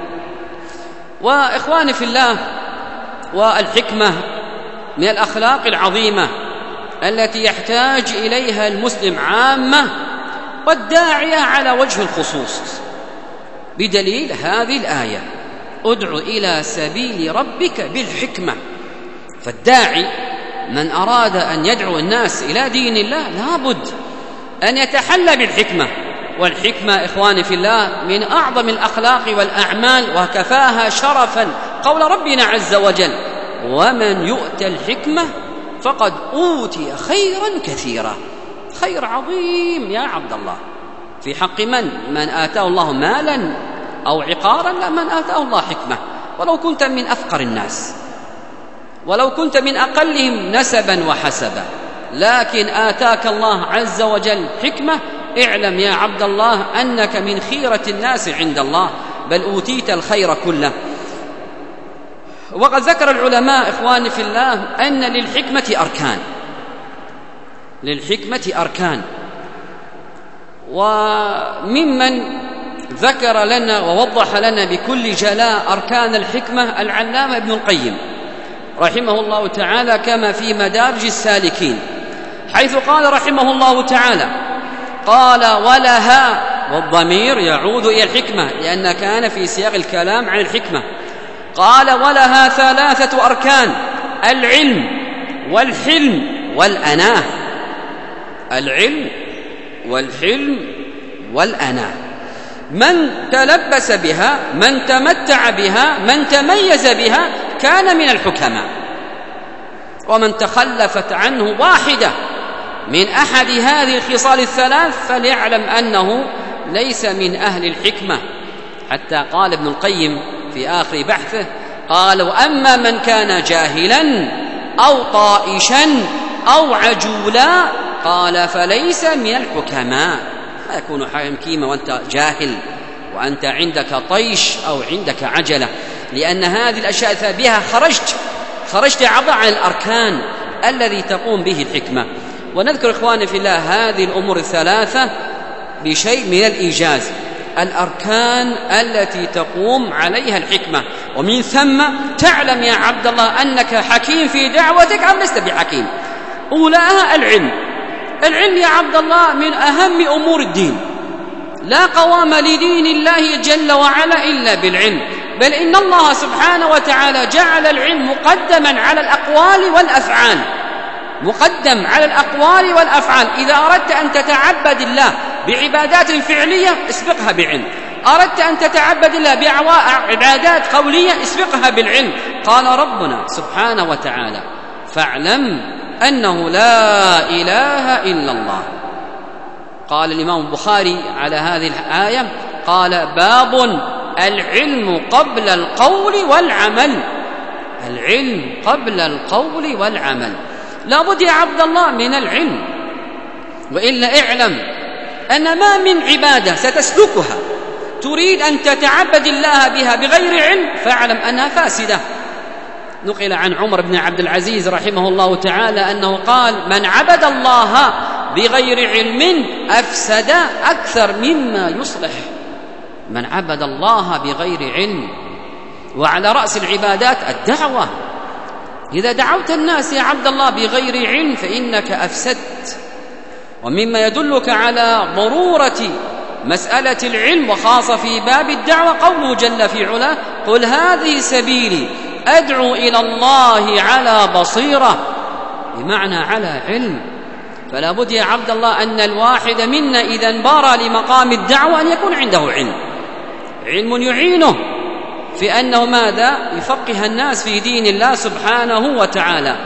وإخواني في الله، والحكمة من الأخلاق العظيمة التي يحتاج إليها المسلم عامة والداعية على وجه الخصوص، بدليل هذه الآية: ادع إلى سبيل ربك بالحكمة. فالداعي من أراد أن يدعو الناس إلى دين الله لابد أن يتحلى بالحكمة. والحكمة إخواني في الله من أعظم الأخلاق والأعمال، وكفاها شرفا قول ربنا عز وجل: ومن يؤت الحكمة فقد أوتي خيرا كثيرا. خير عظيم يا عبد الله في حق من آتاه الله مالا أو عقارا، لا، من آتاه الله حكمة. ولو كنت من أفقر الناس، ولو كنت من أقلهم نسبا وحسبا، لكن آتاك الله عز وجل حكمة، اعلم يا عبد الله أنك من خيرة الناس عند الله، بل أوتيت الخير كله. وقد ذكر العلماء إخواني في الله أن للحكمة أركان، وممن ذكر لنا ووضح لنا بكل جلاء أركان الحكمة العلامة ابن القيم رحمه الله تعالى، كما في مدارج السالكين، حيث قال رحمه الله تعالى: قال ولها، والضمير يعود إلى الحكمة لأن كان في سياق الكلام عن الحكمة. قال: ولها 3 أركان: العلم والحلم والأناة. العلم والحلم والأناة، من تلبس بها، من تمتع بها، من تميز بها كان من الحكماء، ومن تخلفت عنه واحدة من أحد هذه الخصال الثلاث فليعلم أنه ليس من أهل الحكمة. حتى قال ابن القيم في آخر بحثه، قال: وأما من كان جاهلا أو طائشا أو عجولا، قال: فليس من الحكماء. ما يكون حكيما وأنت جاهل وأنت عندك طيش أو عندك عجلة، لأن هذه الأشياء بها خرجت عن الأركان الذي تقوم به الحكمة. ونذكر إخواني في الله هذه الأمور الثلاثة بشيء من الإيجاز، الأركان التي تقوم عليها الحكمة، ومن ثم تعلم يا عبد الله أنك حكيم في دعوتك أم لست بحكيم. أولاها العلم يا عبد الله من أهم أمور الدين، لا قوام لدين الله جل وعلا إلا بالعلم، بل إن الله سبحانه وتعالى جعل العلم مقدم على الأقوال والأفعال. إذا أردت أن تتعبد الله بعبادات فعلية اسبقها بعلم، أردت أن تتعبد الله بعبادات قولية اسبقها بالعلم. قال ربنا سبحانه وتعالى: فاعلم أنه لا إله إلا الله. قال الإمام البخاري على هذه الآية، قال: باب العلم قبل القول والعمل. العلم قبل القول والعمل، لا بد يا عبد الله من العلم، وإلا اعلم أن ما من عبادة ستسلكها تريد أن تتعبد الله بها بغير علم فاعلم أنها فاسدة. نقل عن عمر بن عبد العزيز رحمه الله تعالى أنه قال: من عبد الله بغير علم أفسد أكثر مما يصلح. من عبد الله بغير علم، وعلى رأس العبادات الدعوة. إذا دعوت الناس يا عبد الله بغير علم فإنك أفسدت. ومما يدلك على ضرورة مسألة العلم وخاصة في باب الدعوة قوله جل في علاه: قل هذه سبيلي أدعو إلى الله على بصيرة، بمعنى على علم. فلا بد يا عبد الله أن الواحد منا إذا انبار لمقام الدعوة أن يكون عنده علم يعينه في أنه ماذا؟ يفقه الناس في دين الله سبحانه وتعالى.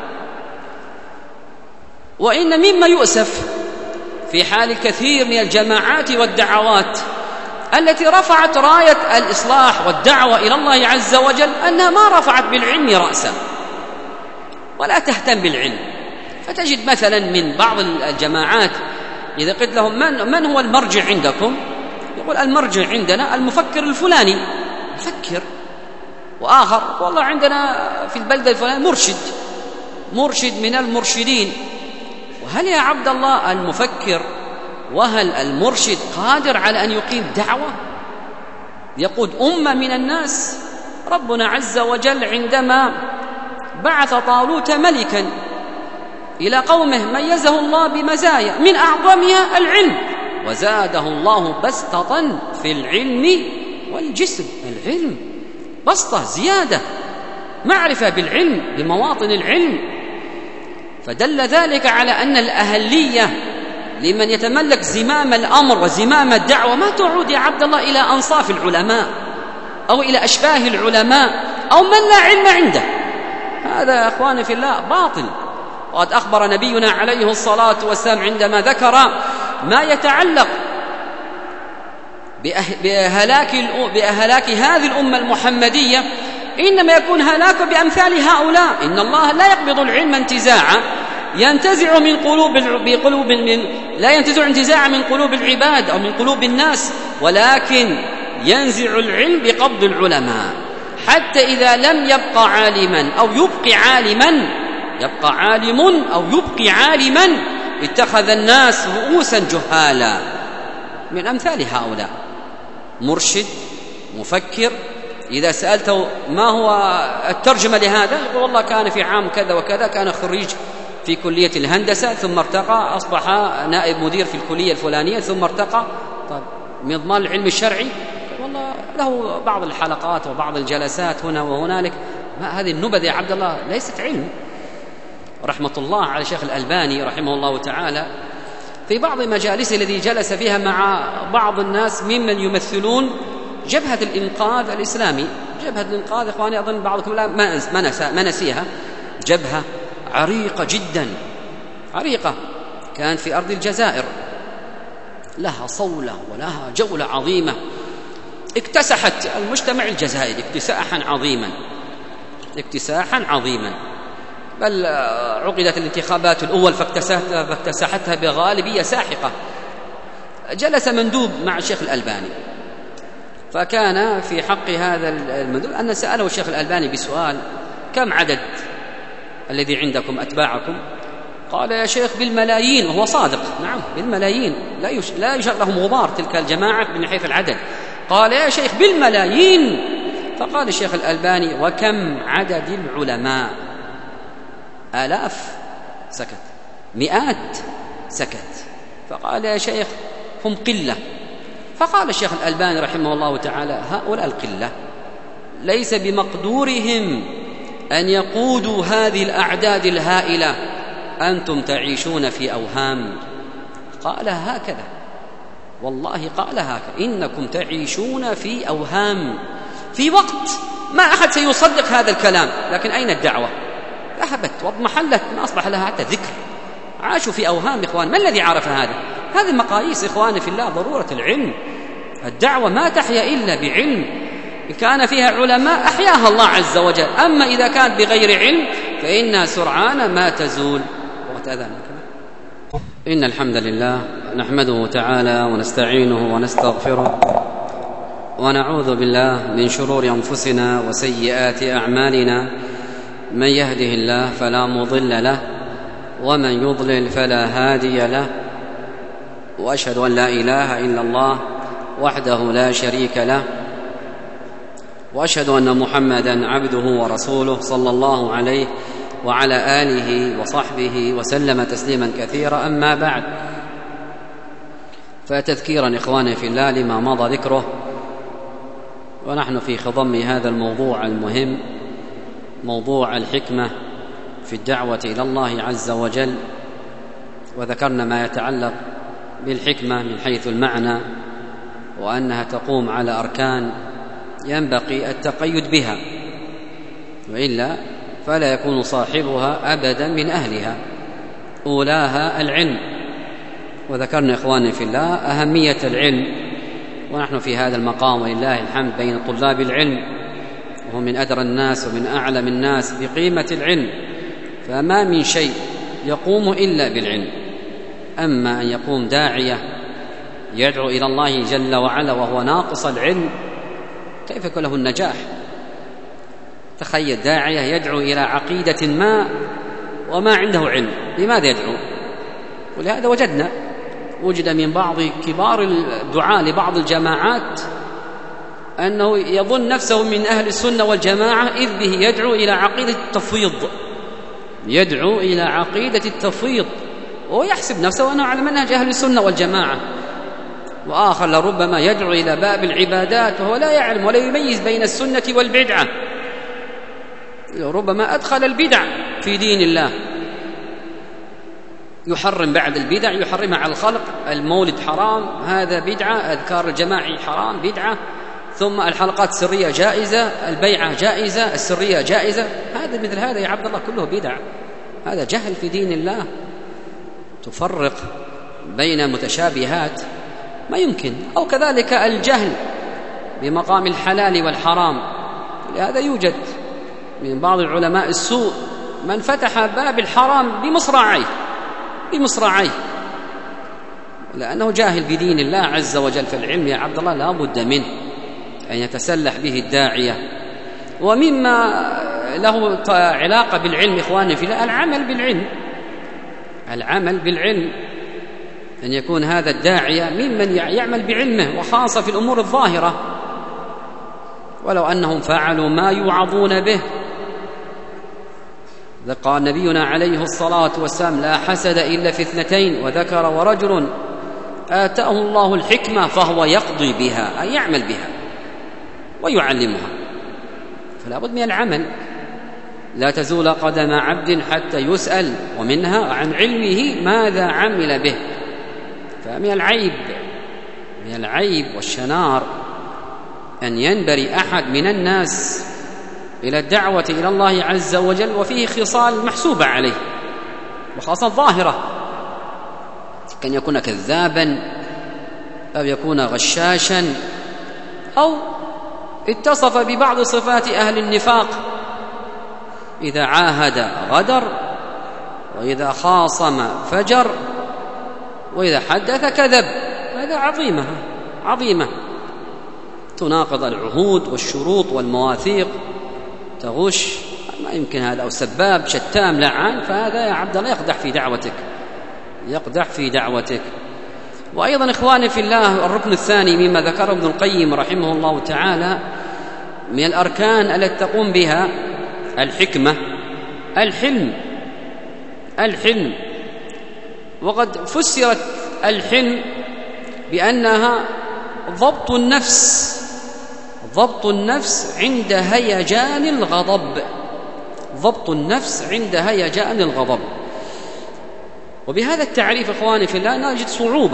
وإن مما يؤسف في حال كثير من الجماعات والدعوات التي رفعت راية الإصلاح والدعوة إلى الله عز وجل أنها ما رفعت بالعلم رأسا ولا تهتم بالعلم. فتجد مثلا من بعض الجماعات إذا قلت لهم من هو المرجع عندكم؟ يقول: المرجع عندنا المفكر الفلاني. مفكر. وآخر: والله عندنا في البلدة الفلانية مرشد من المرشدين. وهل يا عبد الله المفكر وهل المرشد قادر على أن يقيم دعوة يقود أمة من الناس؟ ربنا عز وجل عندما بعث طالوت ملكا إلى قومه ميزه الله بمزايا من أعظمها العلم، وزاده الله بسطة في العلم والجسم. العلم بسطة، زيادة، معرفة بالعلم بمواطن العلم. فدل ذلك على أن الأهلية لمن يتملك زمام الأمر وزمام الدعوة ما تعود يا عبد الله إلى أنصاف العلماء أو إلى أشباه العلماء أو من لا علم عنده. هذا يا أخواني في الله باطل. وقد أخبر نبينا عليه الصلاة والسلام عندما ذكر ما يتعلق بهلاك هذه الأمة المحمدية: إنما يكون هلاك بأمثال هؤلاء. إن الله لا يقبض العلم انتزاعا ينتزع من لا ينتزع انتزاعا من قلوب العباد أو من قلوب الناس، ولكن ينزع العلم بقبض العلماء. حتى إذا لم يبقى عالما أو يبقي عالما، يبقى عالم أو يبقي عالما، اتخذ الناس رؤوسا جهالا. من أمثال هؤلاء مرشد مفكر، إذا سألته ما هو الترجمة لهذا يقول والله كان في عام كذا وكذا، كان خريج في كلية الهندسة ثم ارتقى أصبح نائب مدير في الكلية الفلانية ثم ارتقى. طيب من ضمن العلم الشرعي والله له بعض الحلقات وبعض الجلسات هنا وهنالك. ما هذه النبذ يا عبد الله ليست علم. رحمة الله على الشيخ الألباني رحمه الله تعالى في بعض مجالسه الذي جلس فيها مع بعض الناس ممن يمثلون جبهة الإنقاذ الإسلامي. جبهة الإنقاذ إخواني أظن بعضكم لا ما نسيها، جبهة عريقة جدا، عريقة، كان في أرض الجزائر، لها صولة ولها جولة عظيمة، اكتسحت المجتمع الجزائري اكتساحا عظيما، اكتساحا عظيما، بل عقدت الانتخابات الأول فاكتسحتها بغالبية ساحقة. جلس مندوب مع الشيخ الألباني، فكان في حق هذا المندوب أن سأله الشيخ الألباني بسؤال: كم عدد الذي عندكم أتباعكم؟ قال: يا شيخ بالملايين. وهو صادق، نعم بالملايين، لا يشار لهم غبار تلك الجماعة من حيث العدد. قال: يا شيخ بالملايين. فقال الشيخ الألباني: وكم عدد العلماء؟ آلاف. سكت. مئات. سكت. فقال: يا شيخ هم قلة. فقال الشيخ الألباني رحمه الله تعالى: هؤلاء القلة ليس بمقدورهم أن يقودوا هذه الأعداد الهائلة، أنتم تعيشون في أوهام. قال هكذا، والله قال هكذا، إنكم تعيشون في أوهام، في وقت ما أحد سيصدق هذا الكلام، لكن أين الدعوة؟ ذهبت واضمحلت، ما أصبح لها حتى ذكر. عاشوا في أوهام إخوان. ما الذي عرف هذا؟ هذه مقاييس إخواني في الله، ضرورة العلم. الدعوة ما تحيا إلا بعلم، إن كان فيها علماء أحياها الله عز وجل، أما إذا كانت بغير علم فإنها سرعان ما تزول. إن الحمد لله نحمده تعالى ونستعينه ونستغفره ونعوذ بالله من شرور أنفسنا وسيئات أعمالنا، من يهده الله فلا مضل له ومن يضلل فلا هادي له، وأشهد أن لا إله إلا الله وحده لا شريك له، وأشهد أن محمدًا عبده ورسوله صلى الله عليه وعلى آله وصحبه وسلم تسليما كثيرا. أما بعد، فتذكيرا إخواني في الله لما مضى ذكره، ونحن في خضم هذا الموضوع المهم، موضوع الحكمة في الدعوة إلى الله عز وجل، وذكرنا ما يتعلق بالحكمة من حيث المعنى، وأنها تقوم على أركان ينبغي التقيد بها، وإلا فلا يكون صاحبها أبدا من أهلها. أولاها العلم، وذكرنا إخواني في الله أهمية العلم، ونحن في هذا المقام ولله الحمد بين طلاب العلم، وهم من أدرى الناس ومن أعلم الناس بقيمة العلم، فما من شيء يقوم إلا بالعلم. أما أن يقوم داعية يدعو إلى الله جل وعلا وهو ناقص العلم، كيف يكون له النجاح؟ تخيل داعية يدعو إلى عقيدة ما وما عنده علم، لماذا يدعو؟ ولهذا وجد من بعض كبار الدعاة لبعض الجماعات أنه يظن نفسه من أهل السنة والجماعة، إذ به يدعو إلى عقيدة التفويض، يدعو إلى عقيدة التفويض، ويحسب نفسه أنه على منهج أهل السنة والجماعة. وآخر لربما يدعو إلى باب العبادات وهو لا يعلم ولا يميز بين السنة والبدعة، ربما أدخل البدع في دين الله، يحرم بعد البدع، يحرمها على الخلق. المولد حرام، هذا بدعة، أذكار الجماعي حرام، بدعة، ثم الحلقات السرية جائزة، البيعة جائزة، السرية جائزة. هذا مثل هذا يا عبد الله كله بدع، هذا جهل في دين الله. تفرق بين متشابهات ما يمكن، أو كذلك الجهل بمقام الحلال والحرام. لهذا يوجد من بعض العلماء السوء من فتح باب الحرام بمصراعيه لأنه جاهل بدين الله عز وجل. فالعلم يا عبد الله لا بد منه أن يتسلح به الداعية ومما له علاقة بالعلم إخواني في الله العمل بالعلم، أن يكون هذا الداعية ممن يعمل بعلمه، وخاصة في الأمور الظاهرة، ولو أنهم فعلوا ما يوعظون به. قال نبينا عليه الصلاة والسلام: لا حسد إلا في اثنتين، وذكر: ورجل آتاه الله الحكمة فهو يقضي بها، أي يعمل بها ويعلمها. فلا بد من العمل. لا تزول قدم عبد حتى يسأل، ومنها عن علمه ماذا عمل به. فمن العيب والشنار أن ينبري أحد من الناس إلى الدعوة إلى الله عز وجل وفيه خصال محسوبة عليه، وخاصة ظاهرة، كان يكون كذابا أو يكون غشاشا أو اتصف ببعض صفات أهل النفاق، إذا عاهد غدر، وإذا خاصم فجر، وإذا حدث كذب. هذا عظيمة تناقض العهود والشروط والمواثيق، تغش، ما يمكن هذا، أو سباب شتام لعان، فهذا يا عبد الله يقدح في دعوتك. وأيضا إخواني في الله، الركن الثاني مما ذكره ابن القيم رحمه الله تعالى من الأركان التي تقوم بها الحكمة الحلم. وقد فسرت الحلم بأنها ضبط النفس عند هيجان الغضب. وبهذا التعريف إخواني في الله نجد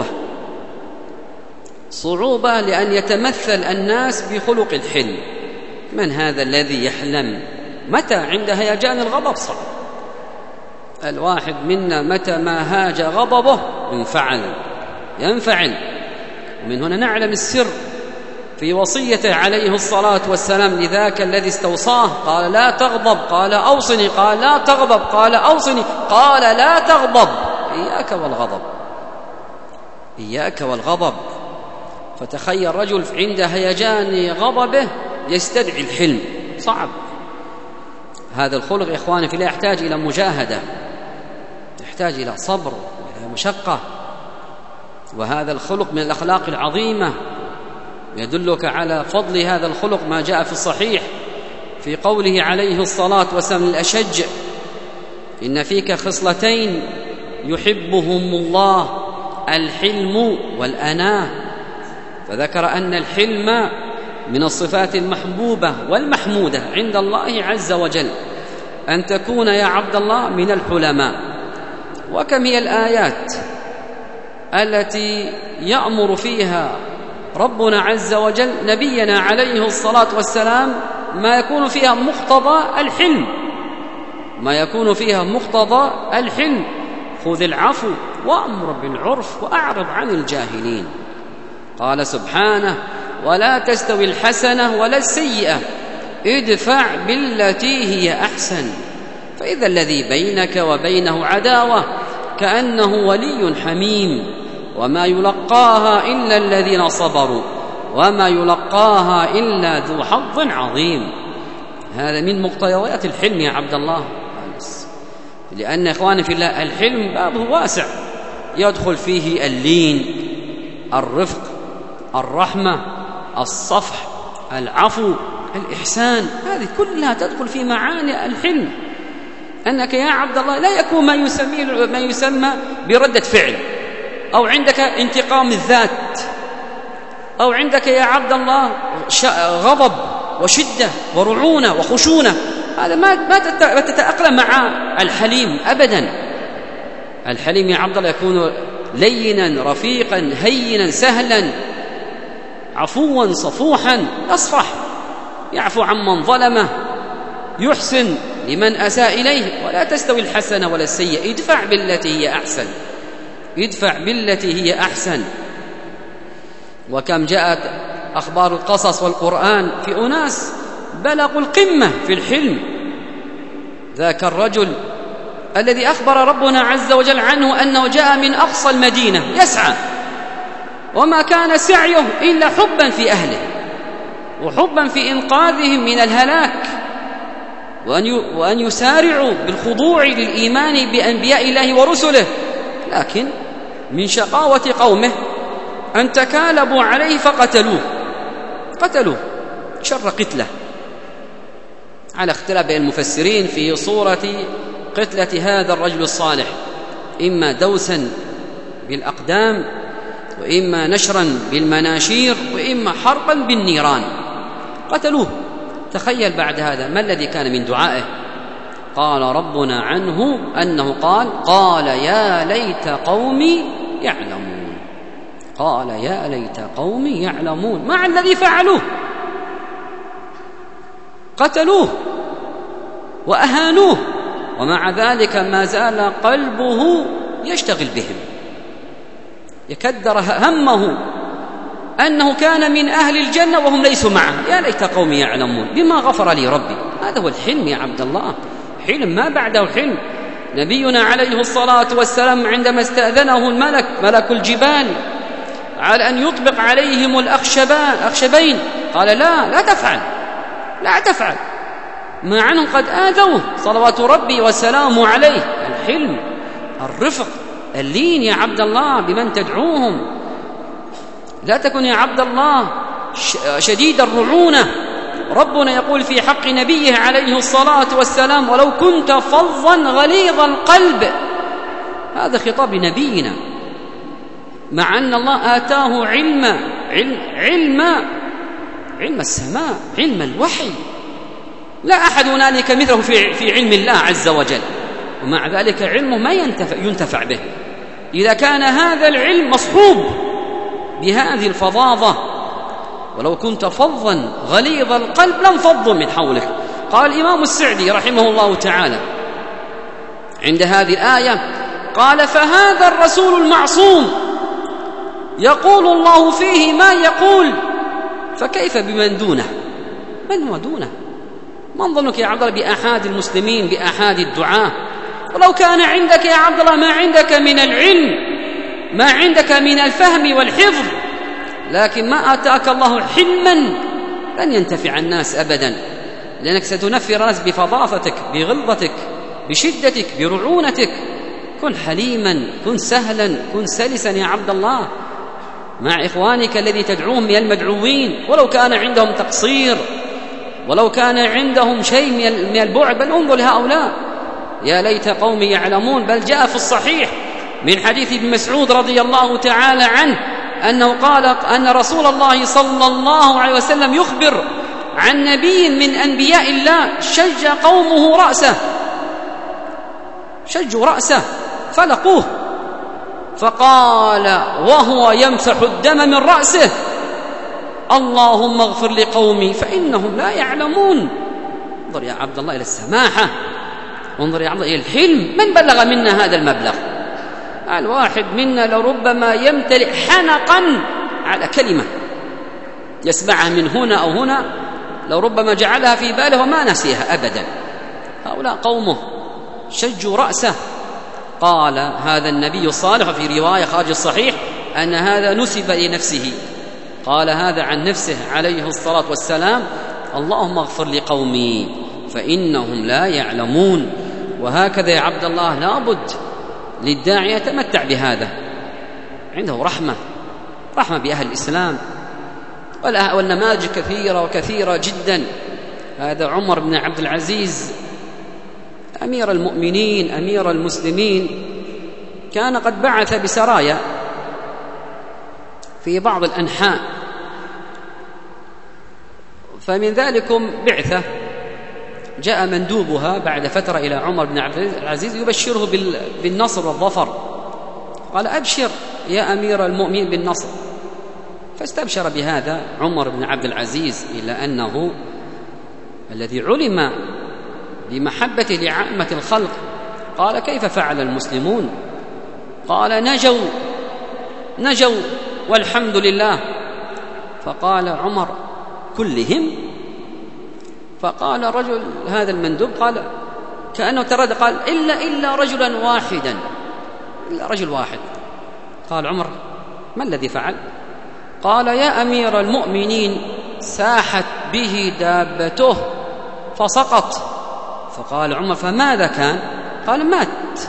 صعوبة لأن يتمثل الناس بخلق الحلم. من هذا الذي يحلم متى عند هيجان الغضب؟ صعب. الواحد منا متى ما هاج غضبه ينفعل. ومن هنا نعلم السر في وصيته عليه الصلاة والسلام لذاك الذي استوصاه، قال: لا تغضب، قال: أوصني، قال: لا تغضب، قال: أوصني، قال: لا تغضب، إياك والغضب. فتخيل رجل عند هيجان غضبه يستدعي الحلم، صعب. هذا الخلق يا إخواني في الله يحتاج إلى مجاهدة، يحتاج إلى صبر وإلى مشقة. وهذا الخلق من الأخلاق العظيمة. يدلك على فضل هذا الخلق ما جاء في الصحيح في قوله عليه الصلاة والسلام للأشج: إن فيك خصلتين يحبهم الله، الحلم والأناة. فذكر أن الحلم من الصفات المحبوبة والمحمودة عند الله عز وجل، أن تكون يا عبد الله من الحلماء. وكم هي الآيات التي يأمر فيها ربنا عز وجل نبينا عليه الصلاة والسلام ما يكون فيها مقتضى الحلم. خذ العفو وأمر بالعرف وأعرض عن الجاهلين. قال سبحانه: ولا تستوي الحسنة ولا السيئة، ادفع بالتي هي أحسن، فإذا الذي بينك وبينه عداوة كأنه ولي حميم، وما يلقاها إلا الذين صبروا وما يلقاها إلا ذو حظ عظيم. هذا من مقتضيات الحلم يا عبد الله، لأن إخواني في الله الحلم بابه واسع، يدخل فيه اللين، الرفق، الرحمة، الصفح، العفو، الإحسان. هذه كلها تدخل في معاني الحلم. أنك يا عبد الله لا يكون ما يسمى بردة فعل، أو عندك انتقام الذات، أو عندك يا عبد الله غضب وشدة ورعونة وخشونة. هذا ما تتأقلم مع الحليم أبدا. الحليم يا عبد الله يكون لينا رفيقا هينا سهلا، عفوا صفوحا، يصفح، يعفو عمن ظلمه، يحسن لمن أساء إليه. ولا تستوي الحسنة ولا السيئة، ادفع بالتي هي أحسن. وكم جاءت أخبار القصص والقرآن في أناس بلغوا القمة في الحلم. ذاك الرجل الذي أخبر ربنا عز وجل عنه أنه جاء من أقصى المدينة يسعى، وما كان سعيه إلا حبا في أهله، وحبا في إنقاذهم من الهلاك، وأن يسارعوا بالخضوع للإيمان بأنبياء الله ورسله، لكن من شقاوة قومه أن تكالبوا عليه فقتلوه شر قتله، على اختلاف بين المفسرين في صورة قتلة هذا الرجل الصالح، إما دوسا بالأقدام، وإما نشرا بالمناشير، وإما حرقا بالنيران. قتلوه. تخيل بعد هذا ما الذي كان من دعائه؟ قال ربنا عنه أنه قال يا ليت قومي يعلمون. قال يا ليت قومي يعلمون، مع الذي فعلوه، قتلوه وأهانوه، ومع ذلك ما زال قلبه يشتغل بهم، يكدر همه أنه كان من أهل الجنة وهم ليسوا معه. يا ليت قومي يعلمون بما غفر لي ربي. هذا هو الحلم يا عبد الله، حلم ما بعده حلم. نبينا عليه الصلاة والسلام عندما استأذنه ملك الجبال على أن يطبق عليهم الأخشبين قال لا تفعل، مع أنهم قد آذوه صلوات ربي وسلامه عليه. الحلم، الرفق، اللين يا عبد الله بمن تدعوهم. لا تكن يا عبد الله شديد الرعونة. ربنا يقول في حق نبيه عليه الصلاة والسلام ولو كنت فظا غليظ القلب. هذا خطاب لنبينا، مع أن الله آتاه علم السماء، علم الوحي. لا أحد هنالك مثله في علم الله عز وجل، ومع ذلك علمه ما ينتفع به إذا كان هذا العلم مصحوب بهذه الفظاظة. ولو كنت فظا غليظ القلب لانفضوا من حولك. قال الإمام السعدي رحمه الله تعالى عند هذه الآية، قال فهذا الرسول المعصوم يقول الله فيه ما يقول، فكيف بمن دونه؟ من هو دونه؟ من ظنك يا عبد الله بأحد المسلمين، بأحد الدعاة؟ ولو كان عندك يا عبد الله ما عندك من العلم، ما عندك من الفهم والحفظ، لكن ما آتاك الله حلما لن ينتفع الناس أبدا، لأنك ستنفر الناس بفظاظتك، بغلظتك، بشدتك، برعونتك. كن حليما، كن سهلا، كن سلسا يا عبد الله مع إخوانك الذي تدعوهم من المدعوين، ولو كان عندهم تقصير، ولو كان عندهم شيء من البعد. بل انظر لهؤلاء، يا ليت قومي يعلمون. بل جاء في الصحيح من حديث ابن مسعود رضي الله تعالى عنه أنه قال أن رسول الله صلى الله عليه وسلم يخبر عن نبي من أنبياء الله شج قومه رأسه، شجوا رأسه فلقوه، فقال وهو يمسح الدم من رأسه اللهم اغفر لقومي فإنهم لا يعلمون. انظر يا عبد الله إلى السماحة، انظر يا عبد الله إلى الحلم. من بلغ منا هذا المبلغ؟ الواحد منا لربما يمتلئ حنقا على كلمة يسمعها من هنا أو هنا، لربما جعلها في باله وما نسيها أبدا. هؤلاء قومه شجوا رأسه. قال هذا النبي الصالح في رواية خارج الصحيح أن هذا نسب لنفسه، قال هذا عن نفسه عليه الصلاة والسلام اللهم اغفر لقومي فإنهم لا يعلمون. وهكذا يا عبد الله لابد للداعي يتمتع بهذا، عنده رحمة بأهل الإسلام، والنماذج كثيرة وكثيرة جدا. هذا عمر بن عبد العزيز أمير المؤمنين، أمير المسلمين، كان قد بعث بسرايا في بعض الأنحاء، فمن ذلكم بعثة جاء مندوبها بعد فترة إلى عمر بن عبد العزيز يبشره بالنصر والظفر. قال أبشر يا أمير المؤمنين بالنصر، فاستبشر بهذا عمر بن عبد العزيز، إلا أنه الذي علم بمحبته لعامة الخلق قال كيف فعل المسلمون؟ قال نجوا والحمد لله. فقال عمر كلهم؟ فقال رجل، هذا المندوب قال كأنه ترد، قال إلا رجلا واحدا، إلا رجل واحد. قال عمر ما الذي فعل؟ قال يا أمير المؤمنين ساحت به دابته فسقط. فقال عمر: فماذا كان؟ قال: مات.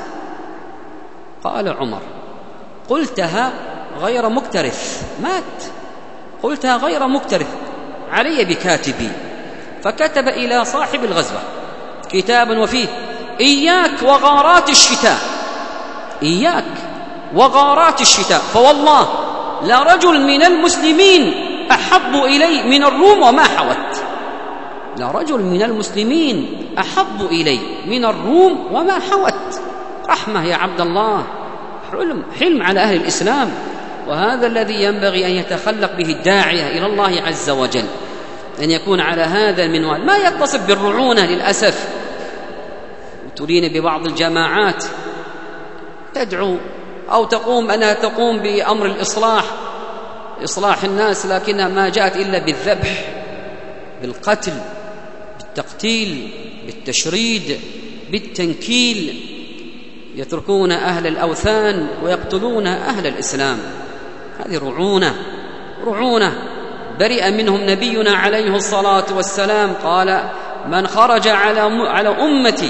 قال عمر: قلتها غير مكترث. مات، قلتها غير مكترث، علي بكاتبي. فكتب إلى صاحب الغزوة كتابا وفيه: إياك وغارات الشتاء، إياك وغارات الشتاء، فوالله لرجل من المسلمين أحب إلي من الروم وما حوت. لرجل من المسلمين أحب إلي من الروم وما حوت. رحمة يا عبد الله، حلم على أهل الإسلام. وهذا الذي ينبغي أن يتخلق به الداعية إلى الله عز وجل، أن يكون على هذا المنوال، ما يتصف بالرعونة. للأسف ترين ببعض الجماعات تدعو أو تقوم بأمر الإصلاح، إصلاح الناس، لكنها ما جاءت إلا بالذبح، بالقتل، بالتقتيل، بالتشريد، بالتنكيل. يتركون أهل الأوثان ويقتلون أهل الإسلام. هذه رعونة برئ منهم نبينا عليه الصلاة والسلام. قال: من خرج على أمتي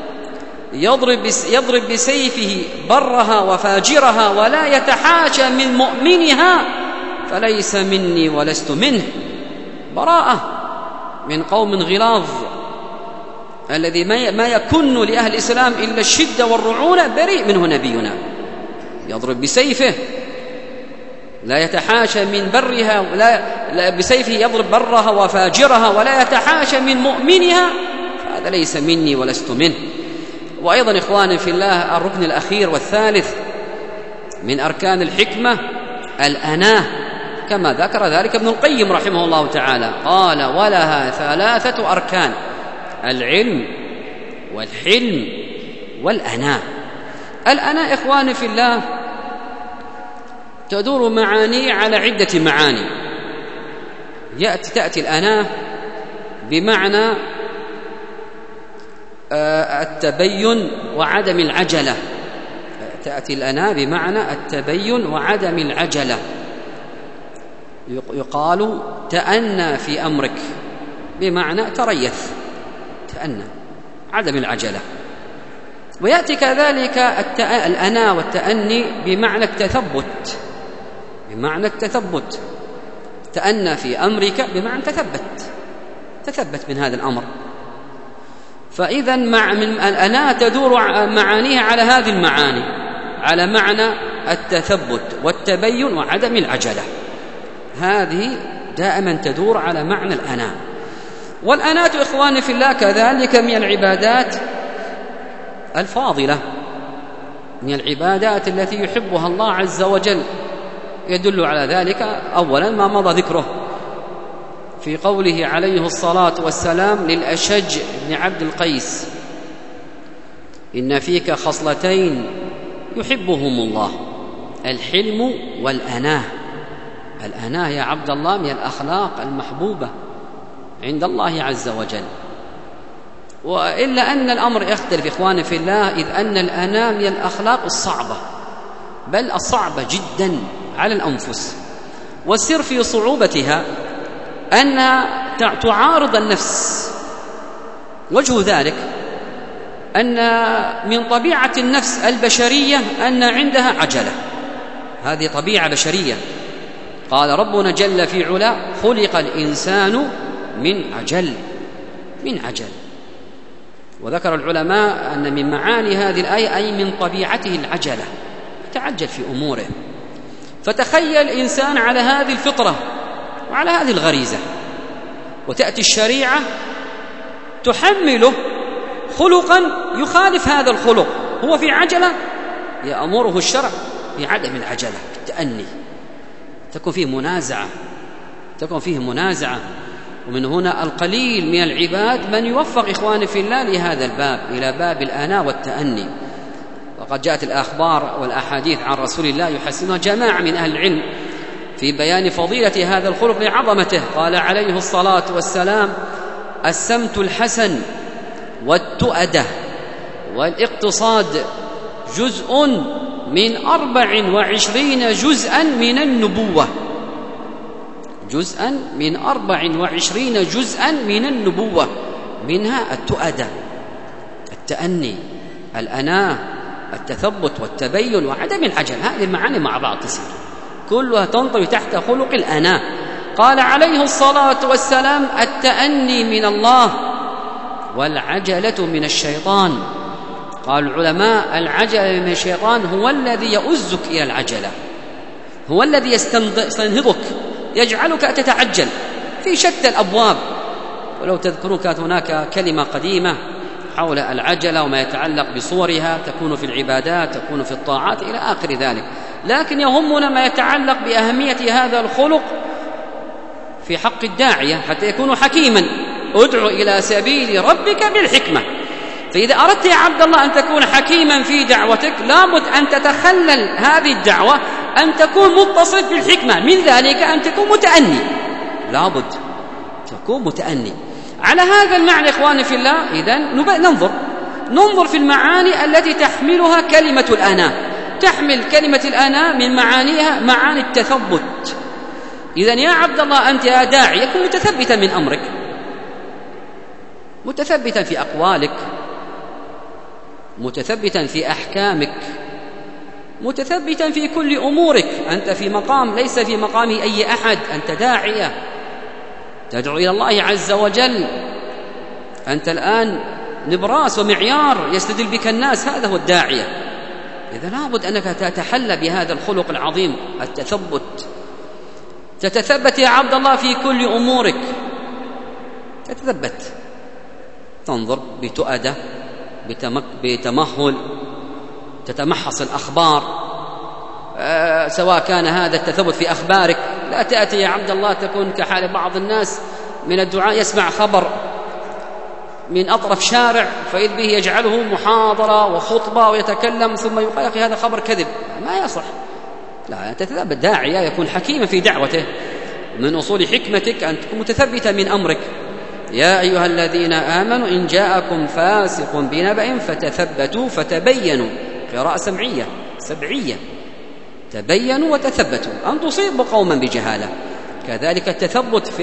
يضرب بسيفه برها وفاجرها ولا يتحاشى من مؤمنها فليس مني ولست منه. براءة من قوم غلاظ، الذي ما يكن لأهل الإسلام إلا الشدة والرعونة، بريء منه نبينا. يضرب بسيفه لا يتحاشى من برها، لا بسيفه يضرب برها وفاجرها ولا يتحاشى من مؤمنها، فهذا ليس مني ولست منه. وأيضا إخواني في الله، الركن الأخير والثالث من أركان الحكمة الأناة، كما ذكر ذلك ابن القيم رحمه الله تعالى. قال: ولها 3 أركان: العلم والحلم والأناة. الأناة إخواني في الله تدور معاني على عدة معاني. تأتي الأناة بمعنى التبين وعدم العجلة. تأتي الأناة بمعنى التبين وعدم العجلة. يقال: تأنى في أمرك، بمعنى تريث، تأنى، عدم العجلة. ويأتي كذلك الأناة والتأني بمعنى التثبت، بمعنى التثبت. تأنى في أمرك بمعنى تثبت من هذا الأمر. فإذا الأناة تدور معانيها على هذه المعاني، على معنى التثبت والتبين وعدم العجلة. هذه دائما تدور على معنى الأناة. والأناة إخواني في الله كذلك من العبادات الفاضلة، من العبادات التي يحبها الله عز وجل. يدل على ذلك أولا ما مضى ذكره في قوله عليه الصلاة والسلام للأشج بن عبد القيس: إن فيك خصلتين يحبهم الله، الحلم والأناة. الأناة يا عبد الله من الأخلاق المحبوبة عند الله عز وجل. وإلا أن الأمر يختلف إخواني في الله، إذ أن الأناة من الأخلاق الصعبة، بل الصعبة جدا على الأنفس. والسر في صعوبتها أنها تعارض النفس. وجه ذلك أن من طبيعة النفس البشرية أن عندها عجلة، هذه طبيعة بشرية. قال ربنا جل في علا: خلق الإنسان من عجل. وذكر العلماء أن من معاني هذه الآية أي من طبيعته العجلة، يتعجل في أموره. فتخيل الإنسان على هذه الفطرة وعلى هذه الغريزة، وتأتي الشريعة تحمله خلقا يخالف هذا الخلق، هو في عجلة، يأمره الشرع بعدم العجلة، بالتأني. تكون فيه منازعة. ومن هنا القليل من العباد من يوفق إخواني في الله لهذا الباب، إلى باب الآناة والتأني. وقد جاءت الأخبار والأحاديث عن رسول الله يحسنها جماعة من أهل العلم في بيان فضيلة هذا الخلق لعظمته. قال عليه الصلاة والسلام: السمت الحسن والتؤدة والاقتصاد جزء من 24 جزءا من النبوة. جزءا من 24 جزءا من النبوة، منها التؤدة، التأني، الأناة، التثبت والتبين وعدم العجل. هذه المعاني مع بعض تصير كلها تنطوي تحت خلق الأناة. قال عليه الصلاة والسلام: التأني من الله والعجلة من الشيطان. قال العلماء: العجلة من الشيطان هو الذي يؤزك إلى العجلة، هو الذي يستنهضك، يجعلك تتعجل في شتى الأبواب. ولو تذكروا كانت هناك كلمة قديمة حول العجلة وما يتعلق بصورها، تكون في العبادات، تكون في الطاعات إلى آخر ذلك، لكن يهمنا ما يتعلق بأهمية هذا الخلق في حق الداعية حتى يكون حكيما. ادع إلى سبيل ربك بالحكمة. فإذا أردت يا عبد الله أن تكون حكيما في دعوتك لابد أن تتخلل هذه الدعوة أن تكون متصف بالحكمة، من ذلك أن تكون متأني، لابد تكون متأني. على هذا المعنى إخواني في الله إذن ننظر في المعاني التي تحملها كلمة الأناة. تحمل كلمة الأناة من معانيها معاني التثبت. إذن يا عبد الله أنت يا داعي يكون متثبتا من أمرك، متثبتا في أقوالك، متثبتا في أحكامك، متثبتا في كل أمورك. أنت في مقام ليس في مقام أي أحد، أنت داعية تدعو إلى الله عز وجل، أنت الآن نبراس ومعيار يستدل بك الناس، هذا هو الداعية. إذا لابد أنك تتحلى بهذا الخلق العظيم، التثبت. تتثبت يا عبد الله في كل أمورك، تتثبت، تنظر بتؤدة، بتمهل، تتمحص الأخبار، سواء كان هذا التثبت في أخبارك. لا تأتي يا عبد الله تكون كحال بعض الناس من الدعاء، يسمع خبر من أطرف شارع فإذ به يجعله محاضرة وخطبة ويتكلم ثم يقول: أخي هذا خبر كذب، ما يصح. لا، تتثبت. داعية يكون حكيما في دعوته، من أصول حكمتك أن تكون متثبتا من أمرك. يا أيها الذين آمنوا إن جاءكم فاسق بنبأ فتثبتوا فتبينوا، قراءة سبعية، تبينوا وتثبتوا أن تصيبوا قوما بجهالة. كذلك التثبت في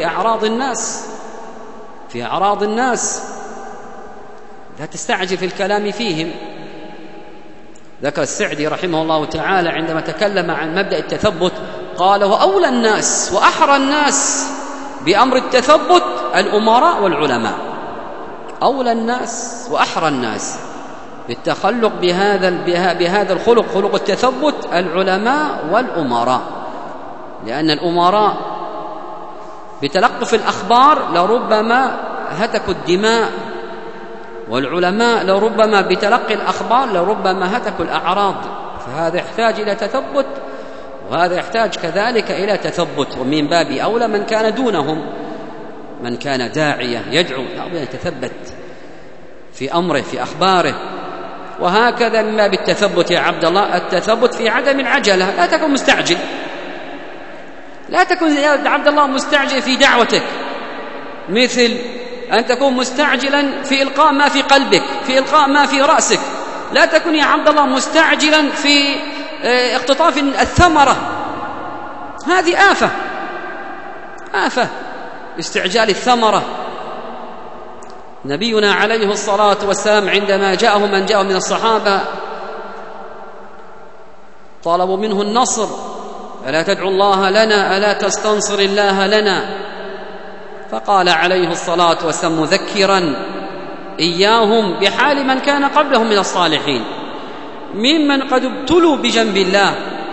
أعراض الناس، لا تستعجل في الكلام فيهم. ذكر السعدي رحمه الله تعالى عندما تكلم عن مبدأ التثبت قال: وأولى الناس وأحرى الناس بأمر التثبت الأمراء والعلماء. أولى الناس وأحرى الناس بالتخلق بهذا الخلق، خلق التثبت، العلماء والأمراء. لأن الأمراء بتلقف الأخبار لربما هتكوا الدماء، والعلماء لربما بتلقي الأخبار لربما هتكوا الأعراض. فهذا يحتاج إلى تثبت، وهذا يحتاج كذلك إلى تثبت. ومن باب أولى من كان دونهم، من كان داعية يدعو لابد أن يتثبت في أمره في أخباره. وهكذا من باب التثبت يا عبد الله التثبت في عدم العجلة. لا تكن مستعجل، لا تكن يا عبد الله مستعجل في دعوتك، مثل أن تكون مستعجلا في إلقاء ما في قلبك، في إلقاء ما في رأسك. لا تكن يا عبد الله مستعجلا في اقتطاف الثمرة. هذه آفة استعجال الثمرة. نبينا عليه الصلاة والسلام عندما جاءه من جاءه من الصحابة طلبوا منه النصر: ألا تدعو الله لنا، ألا تستنصر الله لنا؟ فقال عليه الصلاة والسلام مذكرا إياهم بحال من كان قبلهم من الصالحين ممن قد ابتلوا بجنب الله،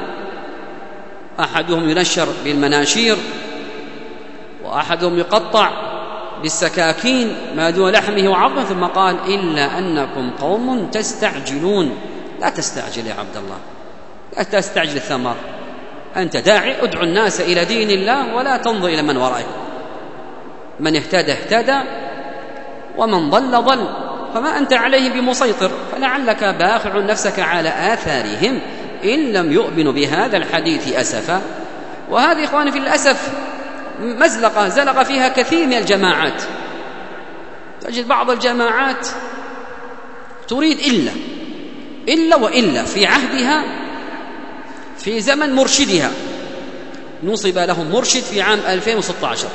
أحدهم ينشر بالمناشير، وأحدهم يقطع بالسكاكين ما دون لحمه وعظمه، ثم قال: إلا أنكم قوم تستعجلون. لا تستعجل يا عبد الله، لا تستعجل الثمر. أنت داعي، ادعو الناس إلى دين الله ولا تنظر إلى من ورائك. من اهتدى ومن ضل، فما أنت عليه بمسيطر، فلعلك باخع نفسك على آثارهم إن لم يؤمنوا بهذا الحديث أسفا. وهذه إخواني في الأسف مزلقة زلق فيها كثير من الجماعات. تجد بعض الجماعات تريد إلا وإلا في عهدها في زمن مرشدها نصب لهم مرشد في عام 2016.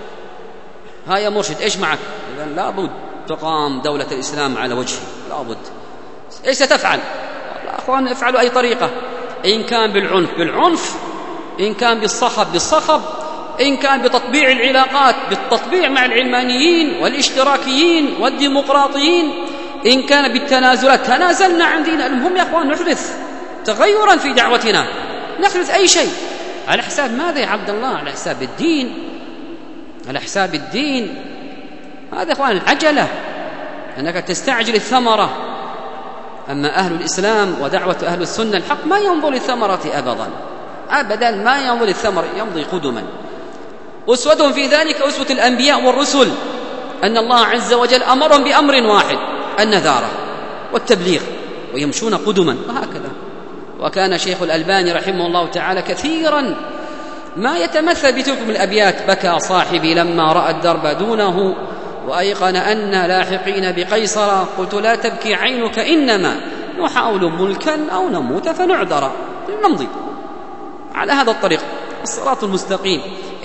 ها يا مرشد إيش معك؟ قال لابد تقام دولة الإسلام على وجهه، لابد. إيش ستفعل؟ يا أخوان افعلوا أي طريقة، إن كان بالعنف بالعنف، إن كان بالصخب بالصخب، إن كان بتطبيع العلاقات بالتطبيع مع العلمانيين والاشتراكيين والديمقراطيين، إن كان بالتنازلات تنازلنا عن دين. المهم يا أخوان نحدث تغيرا في دعوتنا، نحدث أي شيء. على حساب ماذا يا عبد الله؟ على حساب الدين، على حساب الدين. هذا يا أخوان العجلة، أنك تستعجل الثمرة. أما أهل الإسلام ودعوة أهل السنة الحق ما ينظر للثمرة أبدا أبدا، ما ينظر للثمرة، يمضي قدما. أسوتهم في ذلك أسوة الأنبياء والرسل، أن الله عز وجل أمرهم بأمر واحد، النذارة والتبليغ، ويمشون قدما وهكذا. وكان شيخ الألباني رحمه الله تعالى كثيرا ما يتمثل بتلك الأبيات: بكى صاحبي لما رأى الدرب دونه، وأيقن أن لاحقين بقيصر، قلت لا تبكي عينك إنما نحاول ملكا أو نموت فنعذر. نمضي على هذا الطريق، الصراط المستقيم.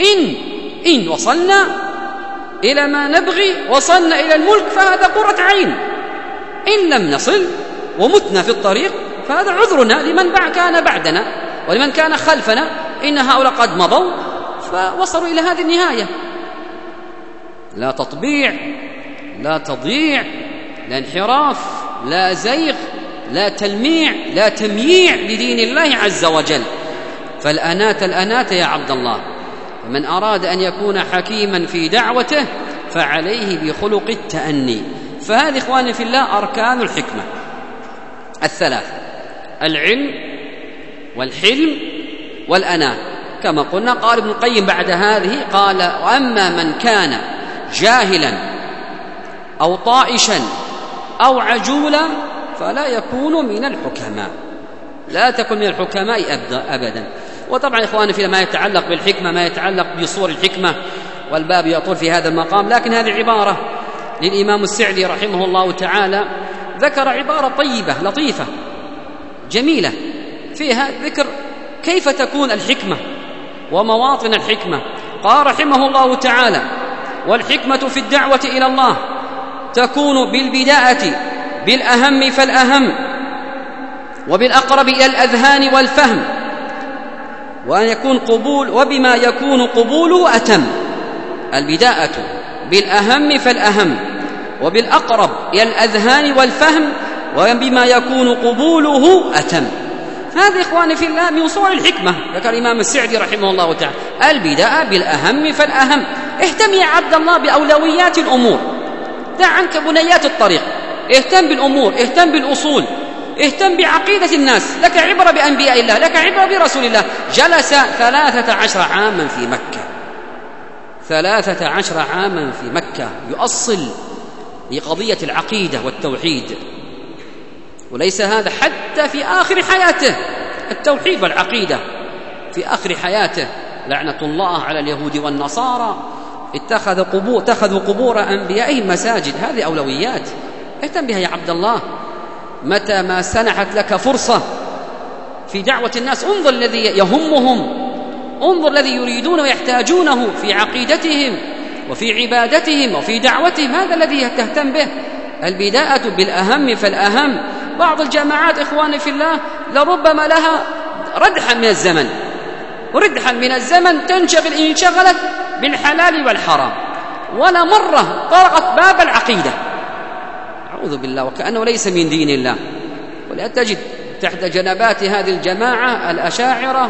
إن وصلنا إلى ما نبغي، وصلنا إلى الملك، فهذا قرة عين. إن لم نصل ومتنا في الطريق فهذا عذرنا لمن كان بعدنا ولمن كان خلفنا، إن هؤلاء قد مضوا فوصلوا إلى هذه النهاية. لا تطبيع، لا تضييع، لا انحراف، لا زيغ، لا تلميع، لا تمييع لدين الله عز وجل. فالأنات يا عبد الله. فمن أراد أن يكون حكيما في دعوته فعليه بخلق التأني. فهذه إخواني في الله أركان الحكمة الثلاث: العلم والحلم والأناة. كما قلنا قال ابن القيم بعد هذه، قال: وأما من كان جاهلا أو طائشا أو عجولا فلا يكون من الحكماء. لا تكن من الحكماء أبدا. وطبعا إخواني في ما يتعلق بالحكمة، ما يتعلق بصور الحكمة، والباب يطول في هذا المقام، لكن هذه عبارة للإمام السعدي رحمه الله تعالى، ذكر عبارة طيبة لطيفة جميلة فيها ذكر كيف تكون الحكمة ومواطن الحكمة. قال رحمه الله تعالى: والحكمة في الدعوة إلى الله تكون بالبداءة بالأهم فالأهم، وبالأقرب إلى الأذهان والفهم، وأن يكون قبول وبما يكون قبوله أتم. البداءة بالأهم فالأهم، وبالأقرب إلى الأذهان والفهم، وبما يكون قبوله أتم. هذا إخواني في الله من صور الحكمة. ذكر الإمام السعدي رحمه الله تعالى: البداءة بالأهم فالأهم. اهتم يا عبد الله بأولويات الأمور، دع عنك بنيات الطريق، اهتم بالأمور، اهتم بالأصول، اهتم بعقيدة الناس. لك عبرة بأنبياء الله، لك عبرة برسول الله. جلس 13 عاما في مكة، 13 عاما في مكة يؤصل لقضية العقيدة والتوحيد. وليس هذا حتى في آخر حياته، التوحيد والعقيدة في آخر حياته. لعنة الله على اليهود والنصارى، اتخذوا قبور أنبيائهم مساجد. هذه أولويات، اهتم بها يا عبد الله. متى ما سنحت لك فرصة في دعوة الناس، انظر الذي يهمهم، انظر الذي يريدون ويحتاجونه في عقيدتهم وفي عبادتهم وفي دعوتهم. هذا الذي تهتم به. البداءة بالأهم فالأهم. بعض الجماعات إخواني في الله لربما لها ردحا من الزمن، وردحا من الزمن تنشغل إن انشغلت بالحلال والحرام، ولا مرة طرقت باب العقيدة. أعوذ بالله، وكأنه ليس من دين الله. ولا تجد تحت جنبات هذه الجماعة الأشاعرة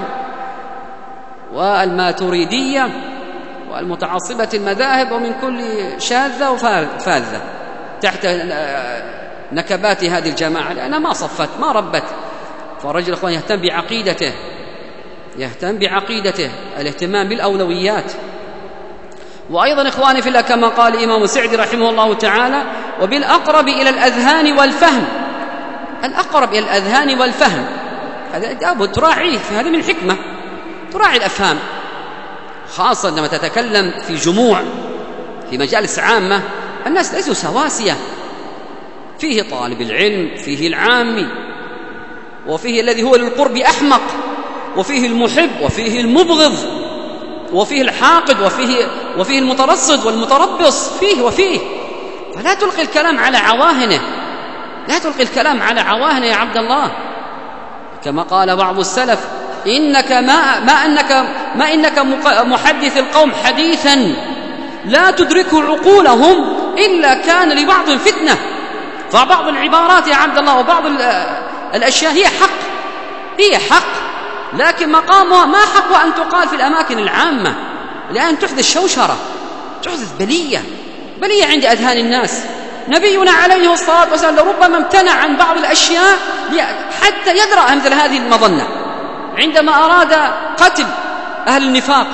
والماتريدية والمتعصبة المذاهب ومن كل شاذة وفاذة تحت نكبات هذه الجماعة، لأنها ما صفت ما ربت. فالرجل أخوان يهتم بعقيدته، يهتم بعقيدته، الاهتمام بالأولويات. وأيضا إخواني في الله كما قال الإمام السعدي رحمه الله تعالى: وبالأقرب إلى الأذهان والفهم. الأقرب إلى الأذهان والفهم هذا لابد تراعيه، هذه من الحكمة، تراعي الأفهام، خاصة لما تتكلم في جموع في مجالس عامة. الناس ليسوا سواسية، فيه طالب العلم، فيه العامي، وفيه الذي هو للقرب أحمق، وفيه المحب، وفيه المبغض، وفيه الحاقد وفيه المترصد والمتربص، فيه. فلا تلقي الكلام على عواهنه، لا تلقي الكلام على عواهنه يا عبد الله. كما قال بعض السلف: إنك ما إنك محدث القوم حديثا لا تدركه عقولهم إلا كان لبعض فتنة. فبعض العبارات يا عبد الله وبعض الأشياء هي حق، لكن مقامها ما حق أن تقال في الأماكن العامة، لأن تحدث شوشرة، تحدث بلية عند أذهان الناس. نبينا عليه الصلاة والسلام لربما امتنع عن بعض الأشياء حتى يدرأ مثل هذه المظنة. عندما أراد قتل أهل النفاق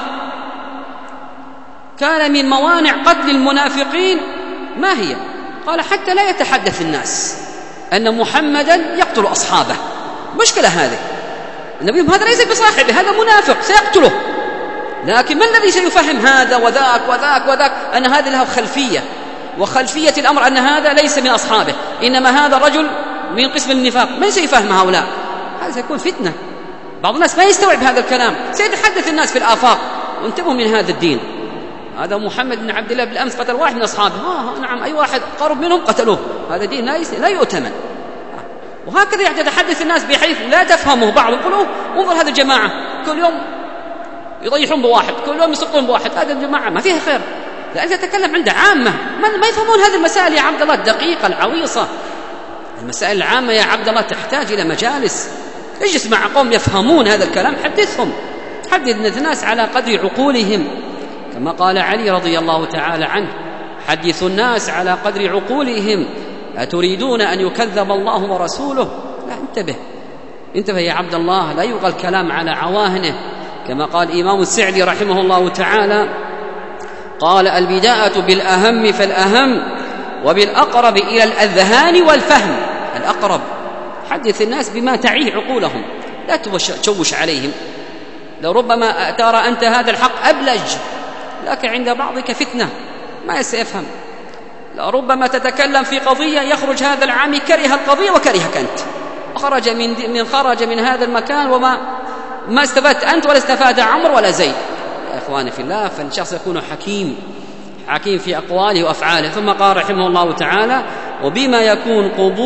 كان من موانع قتل المنافقين ما هي؟ قال: حتى لا يتحدث الناس أن محمدا يقتل أصحابه. مشكلة هذه، النبي هذا ليس بصاحبه، هذا منافق سيقتله. لكن من الذي سيفهم هذا وذاك أن هذا له خلفية، وخلفية الأمر أن هذا ليس من أصحابه، إنما هذا رجل من قسم النفاق؟ من سيفهم هؤلاء؟ هذا سيكون فتنة. بعض الناس ما يستوعب هذا الكلام، سيتحدث الناس في الآفاق. وانتبهوا من هذا الدين. هذا محمد بن عبد الله بالأمس قتل واحد من أصحابه، نعم، أي واحد قرب منهم قتلوه. هذا دين لا يؤتمن. وهكذا يتحدث الناس بحيث لا تفهمه بعض. يقولوا: انظر هذه الجماعة كل يوم يضيحون بواحد، كل يوم يسقطون بواحد، هذه الجماعة ما فيها خير. لأن تتكلم عند عامة ما يفهمون هذه المسائل يا عبد الله الدقيقة العويصة. المسائل العامة يا عبد الله تحتاج إلى مجالس. اجلس مع قوم يفهمون هذا الكلام، حدث الناس على قدر عقولهم. كما قال علي رضي الله تعالى عنه: حدثوا الناس على قدر عقولهم، أتريدون أن يكذب الله ورسوله؟ لا، انتبه يا عبد الله، لا يلقى الكلام على عواهنه. كما قال إمام السعدي رحمه الله تعالى: قال: البداءة بالأهم فالأهم، وبالأقرب إلى الأذهان والفهم. الأقرب، حدث الناس بما تعيه عقولهم، لا تشوش عليهم. لربما ترى أنت هذا الحق أبلج، لكن عند بعضك فتنة ما سيفهم. لربما تتكلم في قضية يخرج هذا العامي كره القضية وكرهك أنت، خرج من هذا المكان وما استفدت أنت ولا استفاد عمرو ولا زيد. يا إخواني في الله، فالشخص يكون حكيم في أقواله وأفعاله. ثم قال رحمه الله تعالى: وبما يكون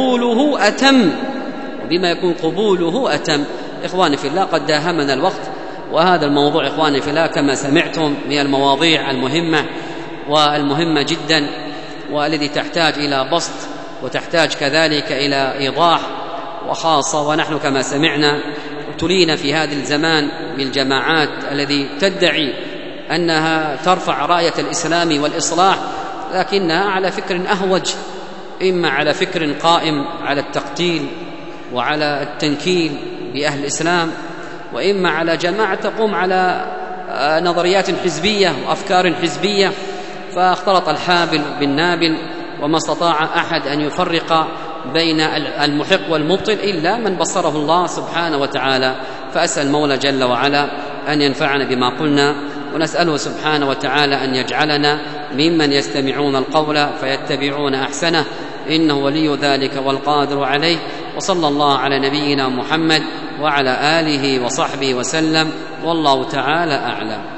قبوله أتم. إخواني في الله، قد داهمنا الوقت، وهذا الموضوع إخواني في الله كما سمعتم من المواضيع المهمة جدا، والذي تحتاج إلى بسط وتحتاج كذلك إلى إيضاح، وخاصة ونحن كما سمعنا ابتلينا في هذا الزمان بالجماعات التي تدعي أنها ترفع راية الإسلام والإصلاح، لكنها على فكر أهوج، إما على فكر قائم على التقتيل وعلى التنكيل بأهل الإسلام، وإما على جماعة تقوم على نظريات حزبية وأفكار حزبية. فاختلط الحابل بالنابل، وما استطاع أحد أن يفرق بين المحق والمبطل إلا من بصره الله سبحانه وتعالى. فأسأل المولى جل وعلا أن ينفعنا بما قلنا، ونسأله سبحانه وتعالى أن يجعلنا ممن يستمعون القول فيتبعون أحسنه، إنه ولي ذلك والقادر عليه. وصلى الله على نبينا محمد وعلى آله وصحبه وسلم، والله تعالى أعلم.